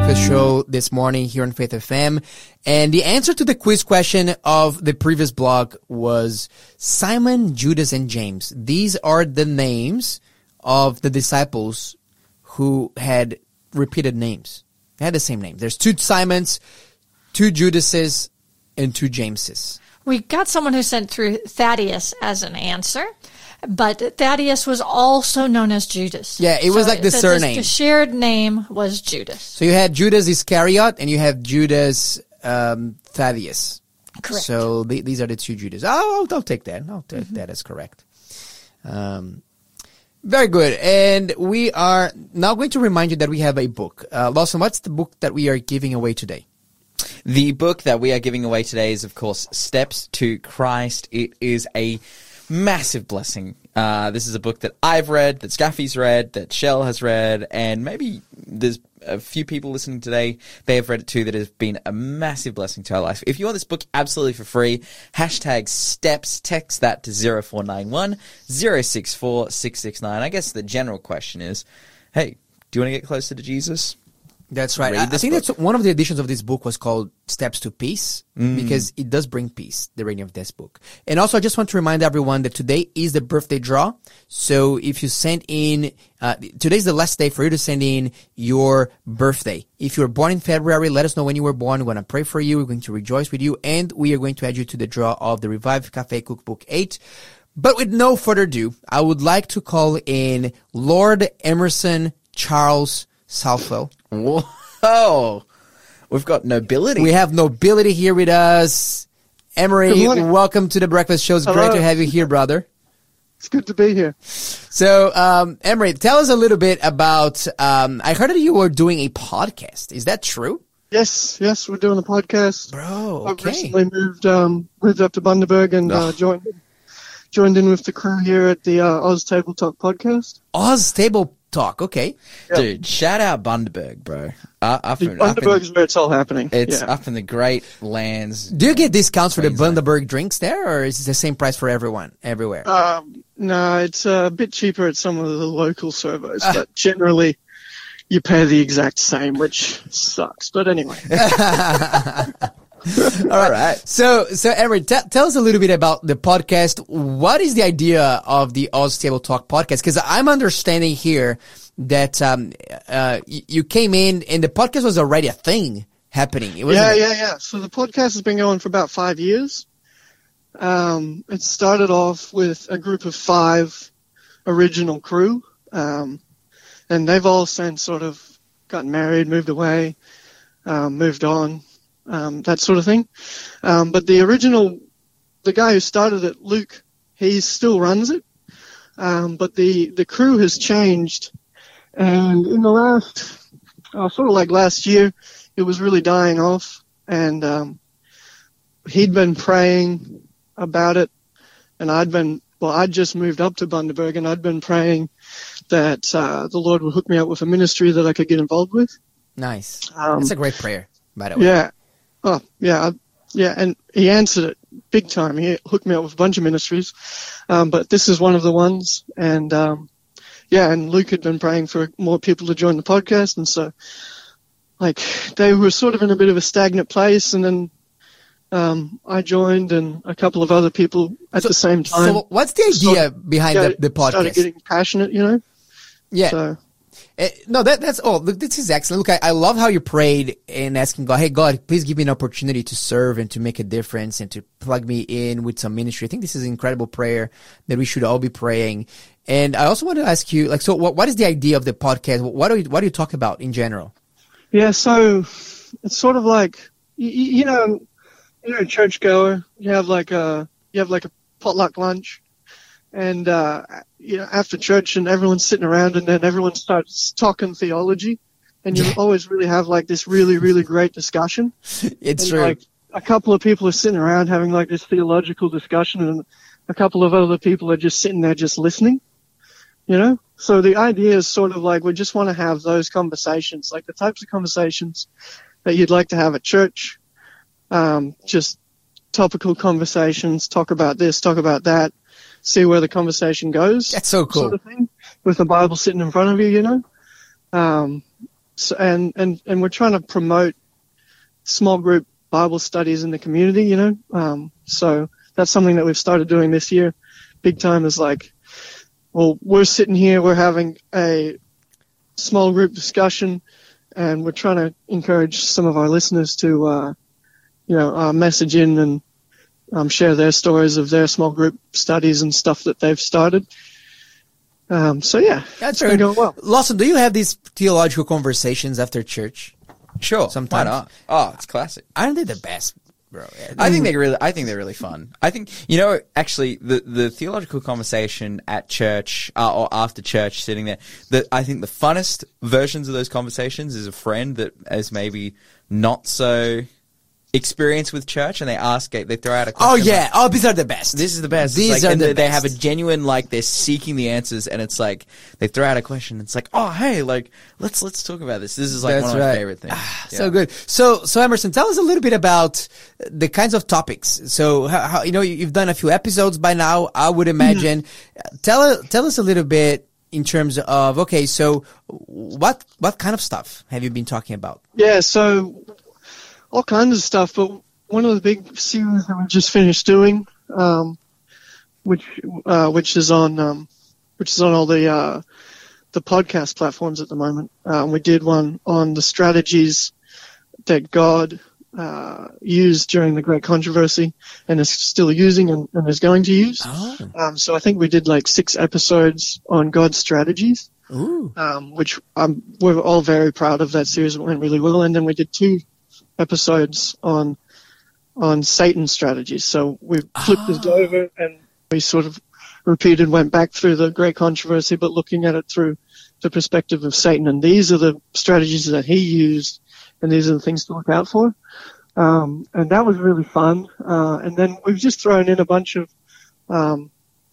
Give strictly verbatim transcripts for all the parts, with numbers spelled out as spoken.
Breakfast Show this morning here on Faith F M. And the answer to the quiz question of the previous blog was Simon, Judas, and James. These are the names of the disciples who had repeated names. They had the same name. There's two Simons, two Judases, and two Jameses. We got someone who sent through Thaddeus as an answer. But Thaddeus was also known as Judas. Yeah, it was so like the, the surname. The shared name was Judas. So you had Judas Iscariot and you have Judas um, Thaddeus. Correct. So the, these are the two Judas. Oh, I'll, I'll take that. I'll take mm-hmm. that as correct. Um, very good. And we are now going to remind you that we have a book. Uh, Lawson, what's the book that we are giving away today? The book that we are giving away today is, of course, Steps to Christ. It is a massive blessing. Uh, this is a book that I've read, that Scaffy's read, that Shell has read, and maybe there's a few people listening today, they have read it too, that has been a massive blessing to our life. If you want this book absolutely for free, hashtag STEPS, text that to zero four nine one, zero six four, six six nine. I guess the general question is, hey, do you want to get closer to Jesus? That's right. I, I think book. that's one of the editions of this book was called Steps to Peace mm. because it does bring peace, the reading of this book. And also, I just want to remind everyone that today is the birthday draw. So if you send in, uh, today's the last day for you to send in your birthday. If you were born in February, let us know when you were born. We're going to pray for you. We're going to rejoice with you. And we are going to add you to the draw of the Revive Cafe Cookbook eight. But with no further ado, I would like to call in Lord Emerson Charles Southwell. Whoa, we've got nobility. We have nobility here with us. Emery, welcome to the Breakfast Show. It's Hello. Great to have you here, brother. It's good to be here. So, um, Emery, tell us a little bit about, um, I heard that you were doing a podcast. Is that true? Yes, yes, we're doing a podcast. Bro, okay. I've recently moved, um, moved up to Bundaberg and oh. uh, joined, joined in with the crew here at the uh, Oz Table Talk podcast. Oz Table Talk, okay. Yep. Dude, shout out Bundaberg, bro. Uh, up in, Bundaberg up in, is where it's all happening. It's yeah. up in the Great Lands. Do you get discounts for the Bundaberg drinks there, or is it the same price for everyone, everywhere? Um, no, it's a bit cheaper at some of the local servos, uh. but generally you pay the exact same, which sucks. But anyway. All right. right. So, so Emery, t- tell us a little bit about the podcast. What is the idea of the Oz Table Talk podcast? Because I'm understanding here that um, uh, you came in and the podcast was already a thing happening. It yeah, yeah, yeah. So the podcast has been going for about five years. Um, it started off with a group of five original crew, um, and they've all since sort of gotten married, moved away, um, moved on. Um, that sort of thing. Um, but the original, the guy who started it, Luke, he still runs it. Um, but the, the crew has changed. And in the last, uh, sort of like last year, it was really dying off. And, um, he'd been praying about it. And I'd been, well, I'd just moved up to Bundaberg and I'd been praying that, uh, the Lord would hook me up with a ministry that I could get involved with. Nice. Um, That's a great prayer, by the way. Yeah. Oh, yeah, yeah, and he answered it big time. He hooked me up with a bunch of ministries, um, but this is one of the ones. And, um, yeah, and Luke had been praying for more people to join the podcast, and so, like, they were sort of in a bit of a stagnant place, and then um, I joined and a couple of other people at so, the same time. So what's the idea started, behind the, the podcast? Started getting passionate, you know? Yeah. So. Uh, no, that that's all. Look, this is excellent. Look, I, I love how you prayed and asking God, hey, God, please give me an opportunity to serve and to make a difference and to plug me in with some ministry. I think this is an incredible prayer that we should all be praying. And I also want to ask you, like, so what what is the idea of the podcast? What do you, what do you talk about in general? Yeah, so it's sort of like, you, you know, you're a churchgoer. You have like a you have like a potluck lunch. And, uh, you know, after church and everyone's sitting around and then everyone starts talking theology and you always really have like this really, really great discussion. It's and, true. Like a couple of people are sitting around having like this theological discussion and a couple of other people are just sitting there just listening, you know? So the idea is sort of like we just want to have those conversations, like the types of conversations that you'd like to have at church, um, just topical conversations, talk about this, talk about that. See where the conversation goes. That's so cool. Sort of thing, with the Bible sitting in front of you, you know. Um, so, and, and, and we're trying to promote small group Bible studies in the community, you know. Um, so that's something that we've started doing this year. Big time is like, well, we're sitting here, we're having a small group discussion, and we're trying to encourage some of our listeners to, uh, you know, uh, message in and um, share their stories of their small group studies and stuff that they've started. Um, so yeah, That's it's been right. going well. Lawson, do you have these theological conversations after church? Sure. Sometimes. Why not? Oh, it's classic. Aren't they the best, bro? Yeah. I think they're really, I think they're really fun. I think, you know, actually the, the theological conversation at church, uh, or after church sitting there, the, I think the funnest versions of those conversations is a friend that is maybe not so experienced with church, and they ask, they throw out a question. Oh yeah. Like, Oh, these are the best. this is the best. It's These like, are and the they, they have a best. genuine, like, they're seeking the answers, and it's like, they throw out a question, and it's like, oh, hey, like, let's, let's talk about this. This is like That's one of my right. favorite things. Ah, Yeah. So good. So, so Emerson, tell us a little bit about the kinds of topics. So, how, how you know, you- you've done a few episodes by now, I would imagine. Tell, tell us a little bit in terms of, okay, so what, what kind of stuff have you been talking about? Yeah, so all kinds of stuff, but one of the big series that we just finished doing, um, which uh, which is on um, which is on all the uh, the podcast platforms at the moment. Um, we did one on the strategies that God uh, used during the Great Controversy and is still using and, and is going to use. Oh. Um, so I think we did like six episodes on God's strategies. Ooh. Um, which um, we're all very proud of. That series. It went really well. And then we did two episodes on on Satan's strategies. So we flipped Ah. it over and we sort of repeated, went back through the Great Controversy, but looking at it through the perspective of Satan. And these are the strategies that he used, and these are the things to look out for. Um, and that was really fun. Uh, and then we've just thrown in a bunch of um,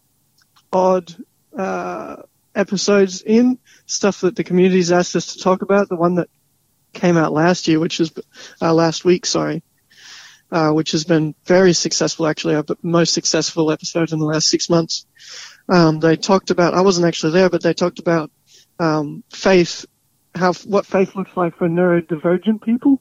odd uh, episodes in, stuff that the community's asked us to talk about. The one that came out last year, which is uh, last week, sorry, uh, which has been very successful, actually, our most successful episode in the last six months. Um, they talked about, I wasn't actually there, but they talked about um, faith, how what faith looks like for neurodivergent people.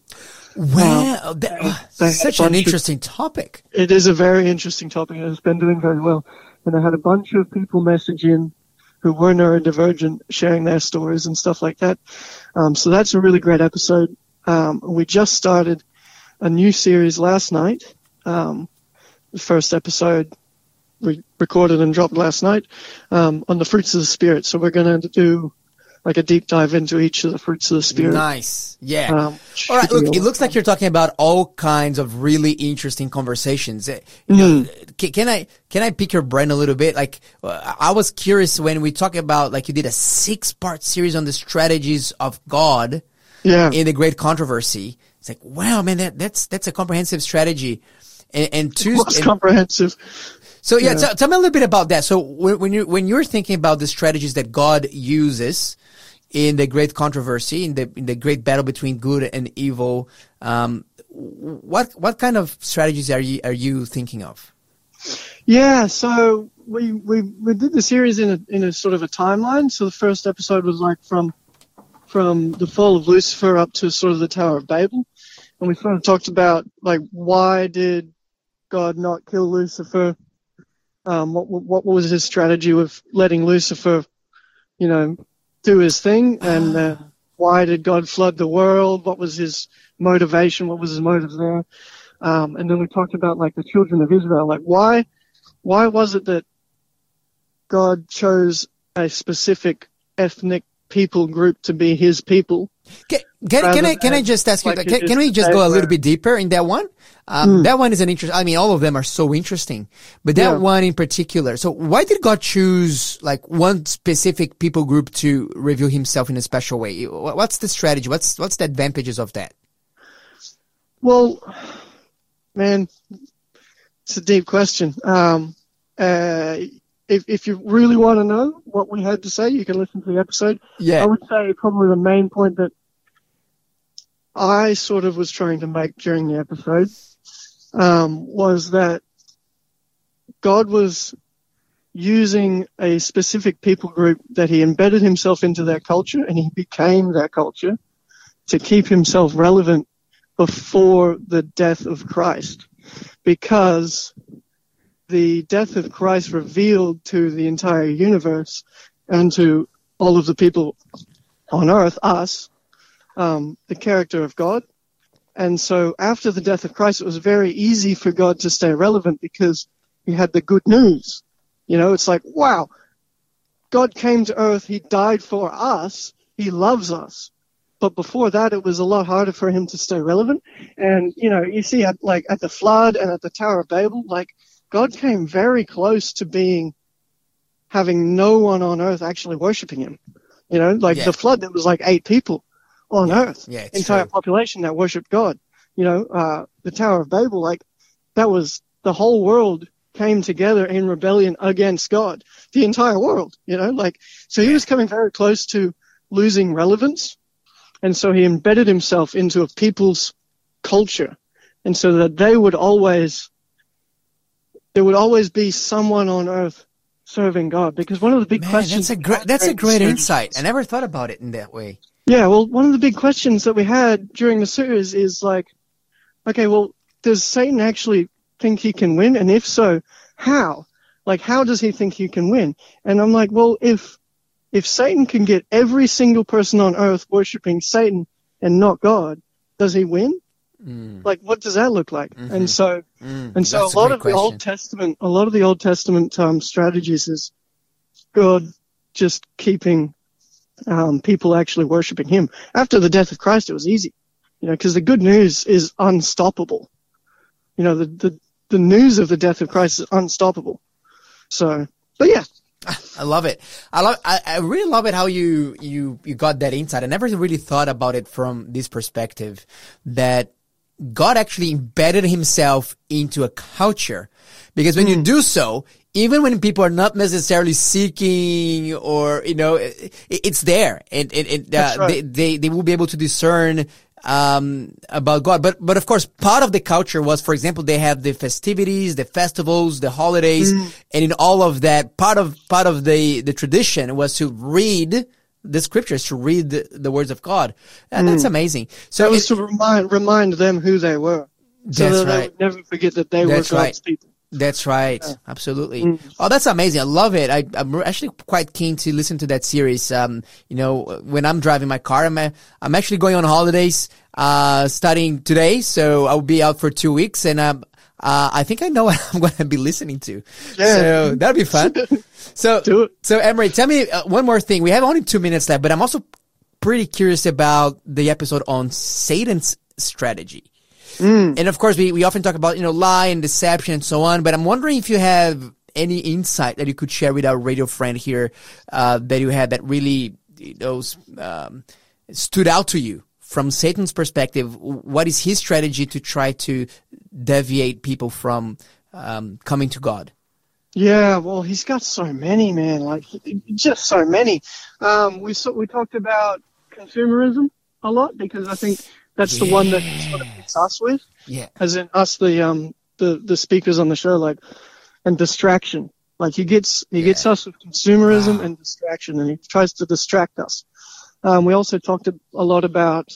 Wow. That, they had such a an bunch of- interesting topic. It is a very interesting topic, and it's been doing very well. And I had a bunch of people message in who were neurodivergent, sharing their stories and stuff like that. Um, so that's a really great episode. Um, we just started a new series last night. Um, the first episode we recorded and dropped last night um, on the fruits of the Spirit. So we're going to do like a deep dive into each of the fruits of the Spirit. Nice. Yeah. Um, All right. should be Look, a it lot looks of like fun. you're talking about all kinds of really interesting conversations. Uh, you know, ca- Can I can I pick your brain a little bit? Like, uh, I was curious when we talk about, like, you did a six part series on the strategies of God Yeah. in the Great Controversy. It's like, wow, man, that that's that's a comprehensive strategy. And, and two. Most and- comprehensive. so yeah, Yeah. T- tell me a little bit about that. So when, when you when you're thinking about the strategies that God uses in the Great Controversy, in the in the great battle between good and evil, um, what what kind of strategies are you are you thinking of? Yeah, so we we we did the series in a in a sort of a timeline. So the first episode was like from from the fall of Lucifer up to sort of the Tower of Babel, and we sort of talked about like why did God not kill Lucifer? Um, what what was his strategy with letting Lucifer, you know, do his thing, and uh, why did God flood the world? What was his motivation? What was his motive there? Um, and then we talked about like the children of Israel, like why, why was it that God chose a specific ethnic people group to be his people? Can, can, Rather can I can I than just ask you? like Can, it can we is just go a little everywhere. bit deeper in that one? Um, That one is an interest. I mean, all of them are so interesting, but that Yeah. one in particular. So, why did God choose like one specific people group to reveal Himself in a special way? Wha- What's the strategy? What's what's the advantages of that? Well, man, it's a deep question. Um, uh, if if you really want to know what we had to say, you can listen to the episode. Yeah. I would say probably the main point that I sort of was trying to make during the episode um, was that God was using a specific people group that he embedded himself into their culture and he became their culture to keep himself relevant before the death of Christ, because the death of Christ revealed to the entire universe and to all of the people on earth, us, um, the character of God. And so after the death of Christ, it was very easy for God to stay relevant because he had the good news. You know, it's like, wow, God came to earth, he died for us, he loves us. But before that, it was a lot harder for him to stay relevant. And, you know, you see at, like, at the flood and at the Tower of Babel, like, God came very close to being, having no one on earth actually worshiping him. You know, like Yeah. the flood, there was like eight people on Yeah. earth, Yeah, it's entire true. population that worshiped God. You know, uh, the Tower of Babel, like, that was, the whole world came together in rebellion against God. The entire world, you know, like, so he was coming very close to losing relevance. And so he embedded himself into a people's culture. And so that they would always, there would always be someone on earth serving God. Because one of the big Man, questions. that's a great, that's a great insight. I never thought about it in that way. Yeah, well, one of the big questions that we had during the series is like, okay, well, does Satan actually think he can win? And if so, how? Like, how does he think he can win? And I'm like, well, if, if Satan can get every single person on earth worshiping Satan and not God, does he win? Mm. Like, what does that look like? Mm-hmm. And so, Mm, and so that's a lot great of question. the Old Testament, a lot of the Old Testament um, strategies is God just keeping um, people actually worshiping him. After the death of Christ, it was easy, you know, because the good news is unstoppable. You know, the, the, the news of the death of Christ is unstoppable. So, but yeah. I love it. I love. I, I really love it how you you you got that insight. I never really thought about it from this perspective, that God actually embedded himself into a culture, because when mm. you do so, even when people are not necessarily seeking, or you know, it, it's there, and and, and uh, right. they, they they will be able to discern um about God. But but of course, part of the culture was, for example, they have the festivities, the festivals, the holidays, mm. and in all of that, part of part of the the tradition was to read the scriptures, to read the, the words of God. And mm. that's amazing. So it was it, to remind remind them who they were, so that's that they right. would never forget that they That's were God's right. people. That's right. Yeah. Absolutely. Mm. Oh, that's amazing. I love it. I, I'm actually quite keen to listen to that series. Um, you know, when I'm driving my car, I'm, I'm actually going on holidays, uh, starting today. So I'll be out for two weeks, and, um, uh, I think I know what I'm going to be listening to. Yeah. So that'll be fun. So, Do it. so Emery, tell me uh, one more thing. We have only two minutes left, but I'm also pretty curious about the episode on Satan's strategy. Mm. And of course, we, we often talk about, you know, lie and deception and so on, but I'm wondering if you have any insight that you could share with our radio friend here, uh, that you had that really, you know, um, stood out to you from Satan's perspective. What is his strategy to try to deviate people from, um, coming to God? Yeah, well, he's got so many, man, like, just so many. Um, we so, we talked about consumerism a lot, because I think that's yeah. the one that he sort of hits us with. Yeah. As in us, the, um, the, the speakers on the show, like, and distraction. Like, he gets, he yeah. gets us with consumerism wow. and distraction, and he tries to distract us. Um, we also talked a, a lot about,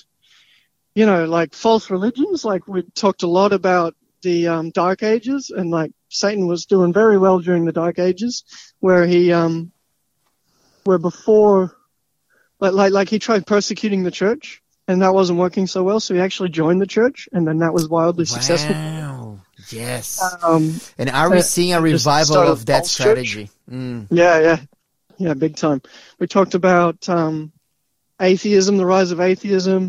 you know, like false religions. Like, we talked a lot about the, um, Dark Ages, and like, Satan was doing very well during the Dark Ages, where he, um, where before, like, like, like he tried persecuting the church, and that wasn't working so well, so he actually joined the church, and then that was wildly wow. successful. Wow, yes. Um, and are we uh, seeing a revival of that strategy? Mm. Yeah, yeah. Yeah, big time. We talked about um, atheism, the rise of atheism,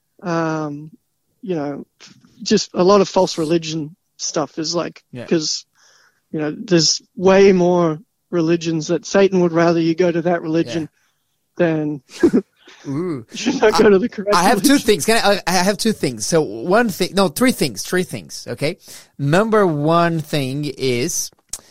um, you know, just a lot of false religion stuff is like, because, yeah. you know, there's way more religions that Satan would rather you go to that religion yeah. than... Ooh. Should I go to the correct I have religion? two things. Can I, I have two things. So one thing, no, three things, three things. Okay. Number one thing is,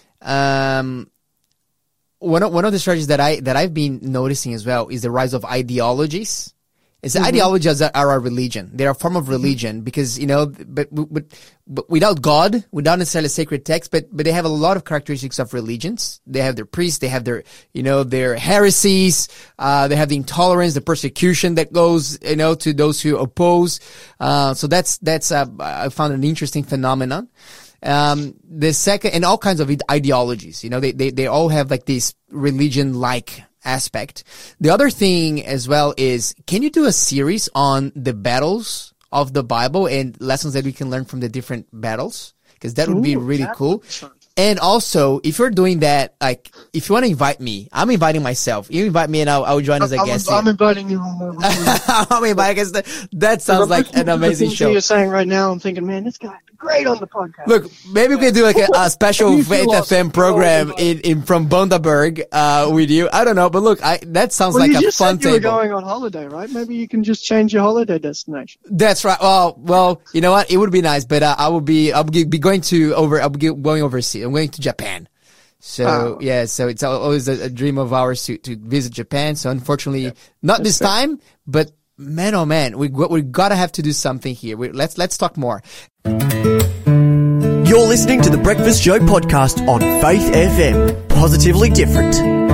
um, one of, one of the strategies that I, that I've been noticing as well is the rise of ideologies. It's the ideologies that are our religion. They're a form of religion because, you know, but, but, but without God, without necessarily sacred text, but, but they have a lot of characteristics of religions. They have their priests, they have their, you know, their heresies, uh, they have the intolerance, the persecution that goes, you know, to those who oppose. Uh, so that's, that's, uh, I found an interesting phenomenon. Um, the second, and all kinds of ideologies, you know, they, they, they all have like this religion-like aspect. The other thing as well is, can you do a series on the battles of the Bible and lessons that we can learn from the different battles? Because that would be Ooh, really that cool. would be fun. And also, if you're doing that, like, if you want to invite me, I'm inviting myself. You invite me and I'll, I'll join as a I'm, guest. I'm inviting you on over. I'm inviting, because that, that sounds like an amazing The things show. you're saying right now, I'm thinking, man, this guy would be great on the podcast. Look, maybe we can do like a, a special You feel Faith awesome. F M program in, in from Bundaberg, uh, with you. I don't know, but look, I, that sounds well, like you a just fun said you were table. going on holiday, right? Maybe you can just change your holiday destination. That's right. Well, well, you know what? It would be nice, but uh, I will be, I'll be, be going to over, I'll be going overseas. I'm going to Japan. So, Oh. yeah, so it's always a, a dream of ours to, to visit Japan. So unfortunately, not this fair. time, but man, oh man, we, we gotta have to do something here. We, let's, let's talk more. You're listening to the Breakfast Show podcast on Faith F M. Positively different.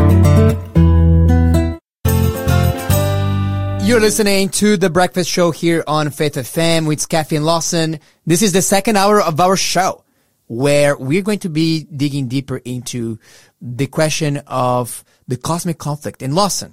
You're listening to The Breakfast Show here on Faith F M with Scaffi and Lawson. This is the second hour of our show, where we're going to be digging deeper into the question of the cosmic conflict. And Lawson,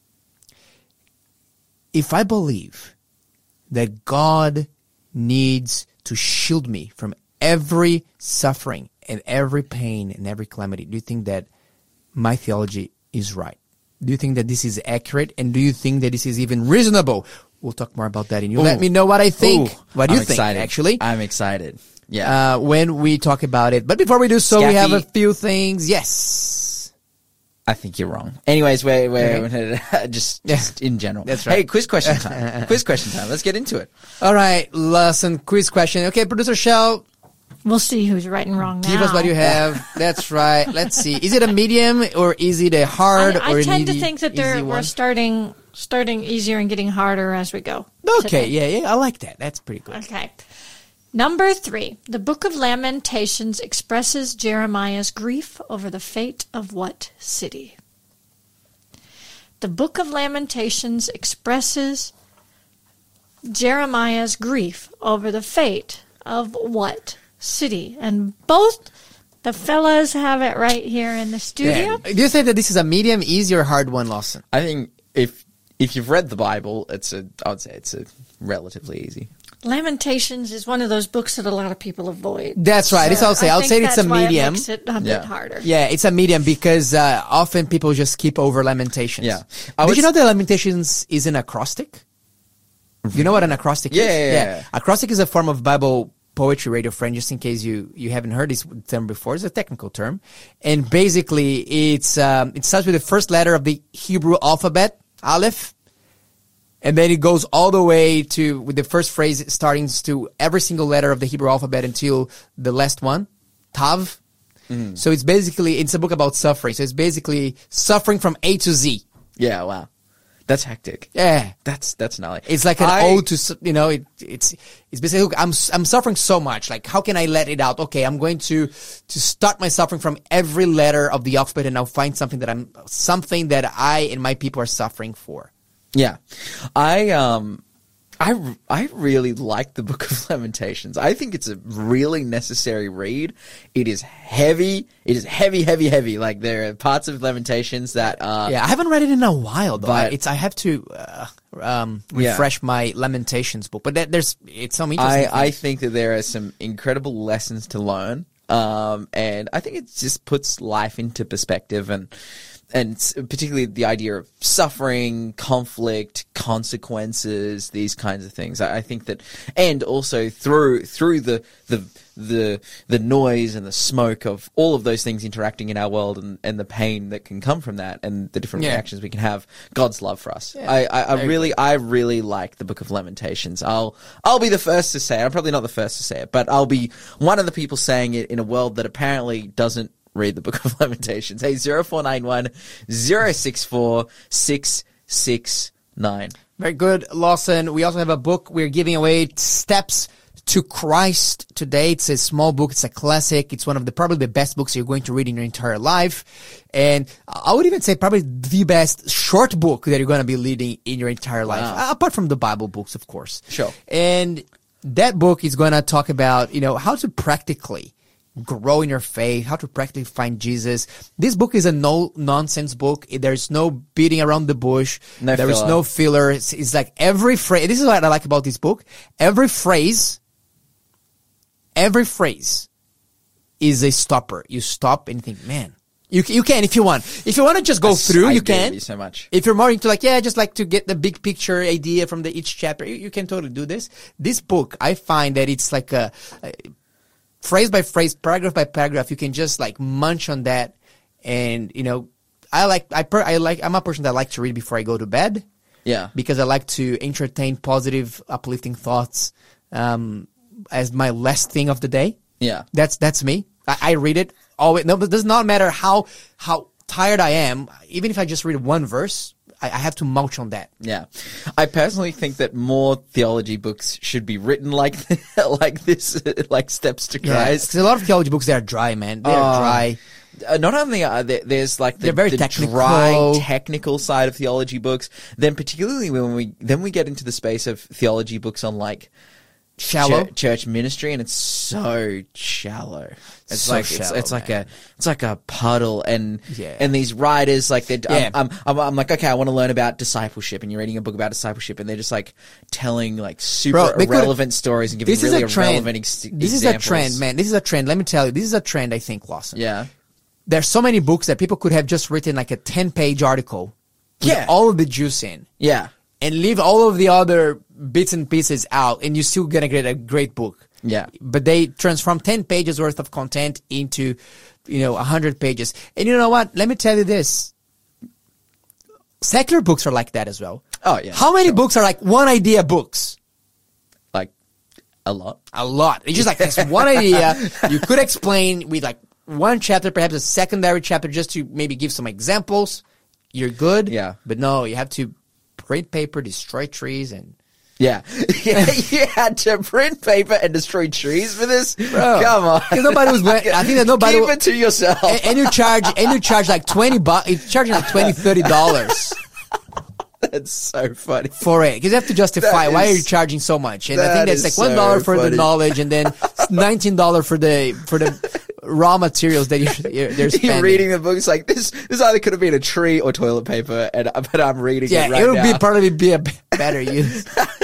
if I believe that God needs to shield me from every suffering and every pain and every calamity, do you think that my theology is right? Do you think that this is accurate? And do you think that this is even reasonable? We'll talk more about that. And you Ooh. let me know what I think. Ooh, What do you I'm think, excited. actually? I'm excited. Yeah. Uh, when we talk about it. But before we do so, we have a Scaffy. few things. Yes. I think you're wrong. Anyways, we're, we're Okay. just, Yeah. just in general. That's right. Hey, quiz question time. Quiz question time. Let's get into it. All right. Listen, quiz question. Okay, producer Shell, We'll see who's right and wrong now. give us what you have. That's right. Let's see. Is it a medium or is it a hard I, or I an tend to easy- think that easy they're, we're one? starting starting easier and getting harder as we go. Okay, today. yeah, yeah. I like that. That's pretty good. Okay. Number three, the Book of Lamentations expresses Jeremiah's grief over the fate of what city? The Book of Lamentations expresses Jeremiah's grief over the fate of what city? And both the fellas have it right here in the studio. Yeah. Do you think that this is a medium, easy, or hard one, Lawson? I think if if you've read the Bible, it's a I would say it's a relatively easy. Lamentations is one of those books that a lot of people avoid. That's right. It's, I'll say. I I'll think say it's a that's why medium. It makes it a Yeah. bit harder. Yeah, it's a medium because uh, often people just skip over Lamentations. Yeah. I Did would you know s- that Lamentations is an acrostic? You know what an acrostic Yeah, is? yeah, yeah. Acrostic is a form of Bible poetry, radio friend, just in case you, you haven't heard this term before. It's a technical term. And basically, it's um, it starts with the first letter of the Hebrew alphabet, Aleph. And then it goes all the way to, with the first phrase starting to every single letter of the Hebrew alphabet until the last one, Tav. Mm. So it's basically, it's a book about suffering. So it's basically suffering from A to Z. Yeah, wow, that's hectic. Yeah. That's that's gnarly. It's like an I- ode to, su- you know, it, it's, it's basically, look, I'm, I'm suffering so much. Like, how can I let it out? Okay, I'm going to, to start my suffering from every letter of the alphabet and I'll find something that I'm, something that I and my people are suffering for. Yeah, I um, I I really like the Book of Lamentations. I think it's a really necessary read. It is heavy. It is heavy, heavy, heavy. Like there are parts of Lamentations that uh, Yeah, I haven't read it in a while, though. But- I, it's I have to uh, um, Yeah. refresh my Lamentations book. But that, there's it's some interesting. I I things. think that there are some incredible lessons to learn. Um, and I think it just puts life into perspective and. And s- particularly the idea of suffering, conflict, consequences, these kinds of things. I, I think that, and also through through the the the the noise and the smoke of all of those things interacting in our world, and, and the pain that can come from that, and the different Yeah. reactions we can have. God's love for us. Yeah, I I, I I really I really like the Book of Lamentations. I'll I'll be the first to say it. I'm probably not the first to say it, but I'll be one of the people saying it in a world that apparently doesn't read the Book of Lamentations. Hey, zero four nine one zero six four six six nine. Very good, Lawson. We also have a book we're giving away, Steps to Christ today. It's a small book. It's a classic. It's one of the probably the best books you're going to read in your entire life. And I would even say probably the best short book that you're going to be reading in your entire life. Wow. Apart from the Bible books, of course. Sure. And that book is going to talk about, you know, how to practically grow in your faith, how to practically find Jesus. This book is a no-nonsense book. There's no beating around the bush. No there is filler. no filler. It's, it's like every phrase. This is what I like about this book. Every phrase, every phrase is a stopper. You stop and think, man, you you can if you want. If you want to just go through, I you agree with can. you so much. If you're more into like, yeah, just like to get the big picture idea from the each chapter, you, you can totally do this. This book, I find that it's like a, a phrase by phrase, paragraph by paragraph. You can just like munch on that, and you know, I like I per, I like I'm a person that I like to read before I go to bed. Yeah. Because I like to entertain positive, uplifting thoughts um, as my last thing of the day. Yeah. That's that's me. I, I read it always. No, it does not matter how how tired I am. Even if I just read one verse, I, I have to munch on that. Yeah. I personally think that more theology books should be written like like this, like Steps to Yeah, Christ. 'cause a lot of theology books, they are dry, man. They are Oh. dry. Uh, not only are there, there's like the, They're very the technical. dry technical side of theology books, then particularly when we then we get into the space of theology books on like Shallow. church, church ministry, and it's so shallow. It's So like shallow, it's, it's like man. a it's like a puddle, and Yeah. and these writers like they Yeah. I'm, I'm I'm like, okay, I want to learn about discipleship, and you're reading a book about discipleship, and they're just like telling like super Bro, they could- irrelevant stories and giving This really is a trend. irrelevant ex- This is examples. a trend, man. This is a trend. Let me tell you, this is a trend. I think, Lawson. Yeah. There's so many books that people could have just written like a ten page article with Yeah. all of the juice in Yeah. and leave all of the other bits and pieces out, and you're still gonna get a great book. Yeah. But they transform ten pages worth of content into, you know, one hundred pages. And you know what? Let me tell you this. Secular books are like that as well. Oh, yeah, How many sure. books are like one idea books? Like a lot. A lot. It's just like this one idea you could explain with like one chapter, perhaps a secondary chapter, just to maybe give some examples. You're good. Yeah. But no, you have to print paper, destroy trees, and Yeah. yeah, you had to print paper and destroy trees for this? Bro, Come on. 'cause nobody was. I think that nobody. Keep it to yourself. and, and you charge and you charge like twenty bucks. You're charging like twenty, thirty dollars That's so funny. for it because you have to justify That why is- are you charging so much. And I that think that's is like one dollar so for funny. the knowledge, and then nineteen dollars for the for the raw materials that you're, you're they're spending. You're reading the book. It's like this. This either could have been a tree or toilet paper, and but I'm reading Yeah, it right it would now. be probably be a b- better use.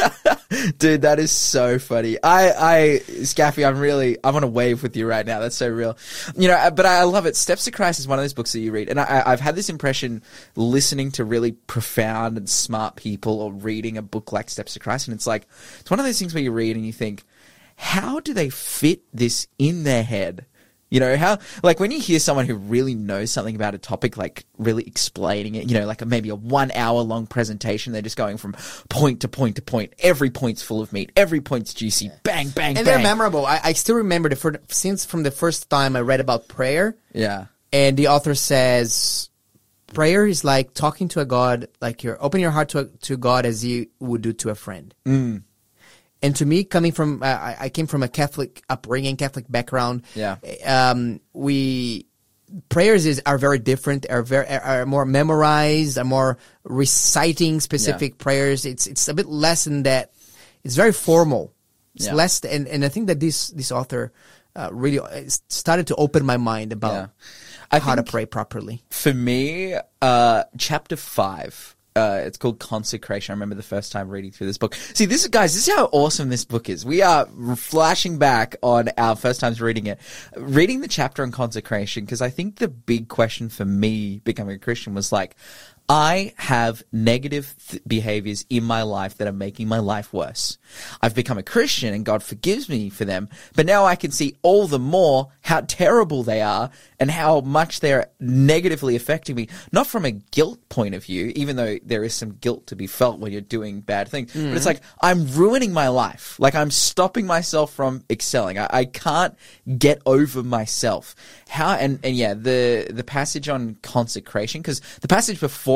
Dude, that is so funny. I, I, Scaffy, I'm really, I want to wave with you right now. That's so real. You know, but I love it. Steps to Christ is one of those books that you read. And I, I've had this impression listening to really profound and smart people or reading a book like Steps to Christ. And it's like, it's one of those things where you read and you think, how do they fit this in their head? You know, how, like when you hear someone who really knows something about a topic, like really explaining it, you know, like a, maybe a one hour long presentation, they're just going from point to point to point. Every point's full of meat. Every point's juicy. Bang, bang, And bang. they're memorable. I, I still remember the fir- since from the first time I read about prayer, Yeah. and the author says prayer is like talking to a God, like you're opening your heart to a, to God as you would do to a friend. Mm. And to me, coming from uh, I, I came from a Catholic upbringing, Catholic background. Yeah. Um, we prayers is are very different. Are very are more memorized. Are more reciting specific Yeah. prayers. It's it's a bit less than that. It's very formal. It's Yeah. less, and and I think that this this author uh, really uh, started to open my mind about Yeah. I how to think- pray properly. For me, uh, chapter five, uh, it's called Consecration. I remember the first time reading through this book. See, this is, guys, this is how awesome this book is. We are flashing back on our first times reading it. Reading the chapter on consecration, because I think the big question for me becoming a Christian was like, I have negative th- behaviors in my life that are making my life worse. I've become a Christian and God forgives me for them, but now I can see all the more how terrible they are and how much they're negatively affecting me, not from a guilt point of view, even though there is some guilt to be felt when you're doing bad things, Mm-hmm. but it's like I'm ruining my life. Like I'm stopping myself from excelling. I, I can't get over myself. How, and, and yeah, the, the passage on consecration, because the passage before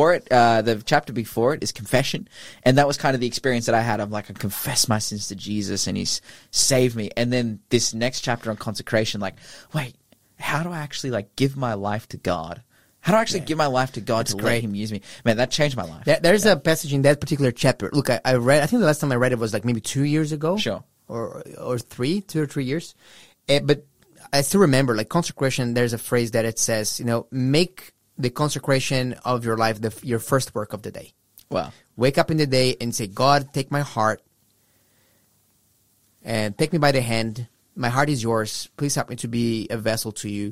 before it, uh, the chapter before it is confession. And that was kind of the experience that I had. I'm like, I confess my sins to Jesus and he's saved me. And then this next chapter on consecration, like, wait, how do I actually like give my life to God? How do I actually yeah. give my life to God That's to great. let him use me? Man, that changed my life. There, there's yeah. a passage in that particular chapter. Look, I, I read, I think the last time I read it was like maybe two years ago. Sure. Or, or three, two or three years. Uh, but I still remember, like consecration, there's a phrase that it says, you know, make the consecration of your life the, your first work of the day. Wow. Wake up in the day and say, God, take my heart and take me by the hand. My heart is yours. Please help me to be a vessel to you.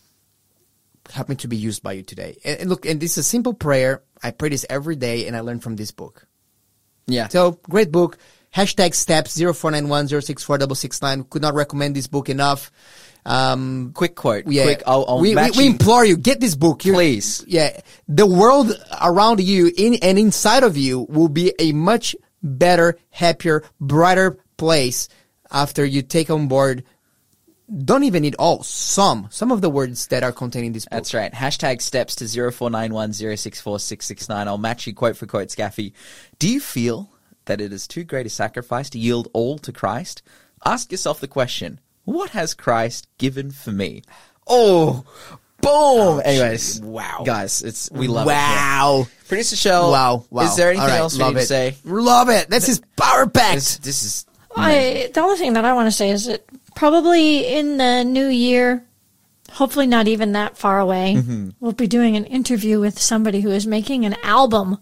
Help me to be used by you today. And, and look, and this is a simple prayer. I pray this every day, and I learn from this book. Yeah. So, great book. Hashtag steps zero four nine one zero six four six six nine. Could not recommend this book enough. Um, quick quote. Yeah. Quick. I'll, I'll we, we, we implore you, get this book. You're, Please. Yeah. The world around you in and inside of you will be a much better, happier, brighter place after you take on board. Don't even need all. Some. Some of the words that are contained in this book. That's right. Hashtag steps to zero four nine one zero six four six six nine. I'll match you quote for quote, Scaffy. Do you feel that it is too great a sacrifice to yield all to Christ? Ask yourself the question, what has Christ given for me? Oh, boom. Oh, anyways. Wow. Guys, it's we love wow. it. Wow. Producer Shell. Wow. Wow. Is there anything right, else we need it. to say? Love it. This is power packed. This, this is... I, the only thing that I want to say is that probably in the new year, hopefully not even that far away, mm-hmm. we'll be doing an interview with somebody who is making an album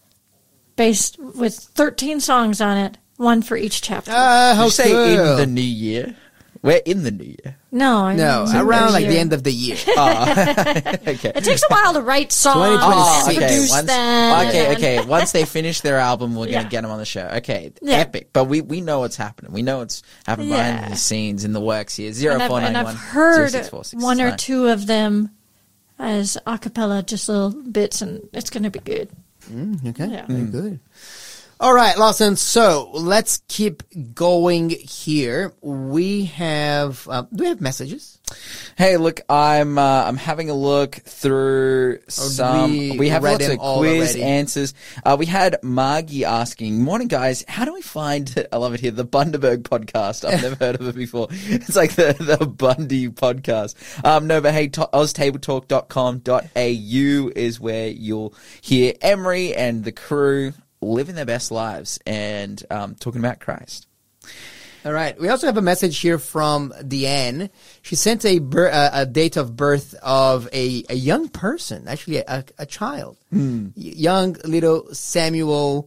based with thirteen songs on it, one for each chapter. Uh, how Did you say cool. in the new year? We're in the new year. No, I no, mean, around like year. the end of the year. Oh. Okay. It takes a while to write songs Oh, and okay. produce Once, them. okay, and- okay. Once they finish their album, we're Yeah. going to get them on the show. Okay, Yeah. epic. But we, we know what's happening. We know what's happening Yeah. behind the scenes in the works here. Zero and I've, four nine and I've one heard zero six four six one or nine. two of them as a cappella, just little bits, and it's going to be good. Mm, okay, Yeah. very good. All right, Lawson. So let's keep going here. We have. Uh, do we have messages? Hey, look, I'm uh, I'm having a look through some. we We, have read lots them of all quiz already? answers. Uh, we had Margie asking, "Morning, guys. How do we find?" I love it here. The Bundaberg podcast. I've never heard of it before. It's like the the Bundy podcast. Um, no, but hey, to- oz table talk dot com dot a u is where you'll hear Emery and the crew living their best lives and um, talking about Christ. All right. We also have a message here from Deanne. She sent a bir- uh, a date of birth of a, a young person, actually a, a child, mm. young little Samuel.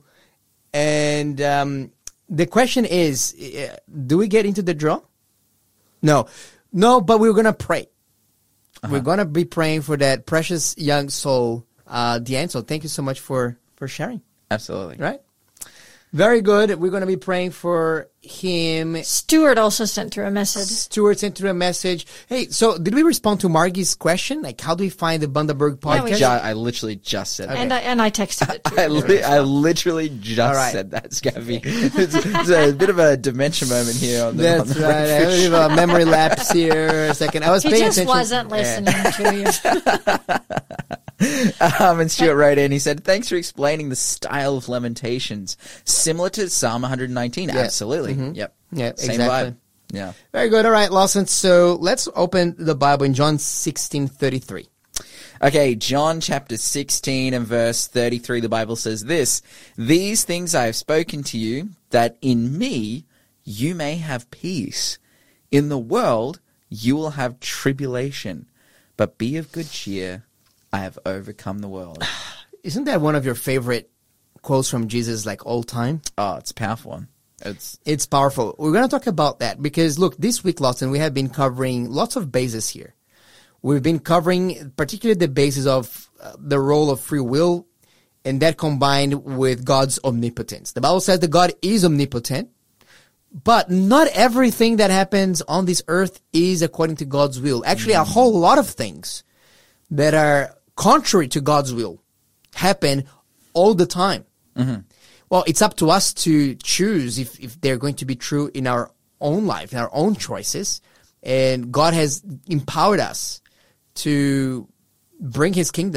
And um, the question is, uh, do we get into the draw? No. No, but we're going to pray. Uh-huh. We're going to be praying for that precious young soul, uh, Deanne. So thank you so much for, for sharing. Absolutely. Right? Very good. We're going to be praying for him. Stuart also sent through a message. Stuart sent through a message. Hey, so did we respond to Margie's question? Like, how do we find the Bundaberg Yeah, we podcast? Ju- I literally just said that. And I, and I texted it to I, you. li- I literally just All right. said that, Scaffy. it's, it's a bit of a dementia moment here on the, That's on the right. I breakfast have a memory lapse here. A second. I was He paying just attention. wasn't listening to you. Um, and Stuart wrote in, he said, thanks for explaining the style of Lamentations. Similar to Psalm one nineteen. Yeah. Absolutely. Mhm. Yep. Yeah, Same exactly. vibe. Yeah. Very good. All right, Lawson. So let's open the Bible in John sixteen thirty-three. Okay, John chapter sixteen and verse thirty-three, the Bible says this, these things I have spoken to you, that in me you may have peace. In the world you will have tribulation, but be of good cheer. I have overcome the world. Isn't that one of your favorite quotes from Jesus, like all time? Oh, it's a powerful one. It's It's powerful. We're going to talk about that because, look, this week, Lawson, we have been covering lots of bases here. We've been covering particularly the basis of uh, the role of free will, and that combined with God's omnipotence. The Bible says that God is omnipotent, but not everything that happens on this earth is according to God's will. Actually, a whole lot of things that are contrary to God's will happen all the time. Mm-hmm. Well, it's up to us to choose if, if they're going to be true in our own life, in our own choices. And God has empowered us to bring his kingdom,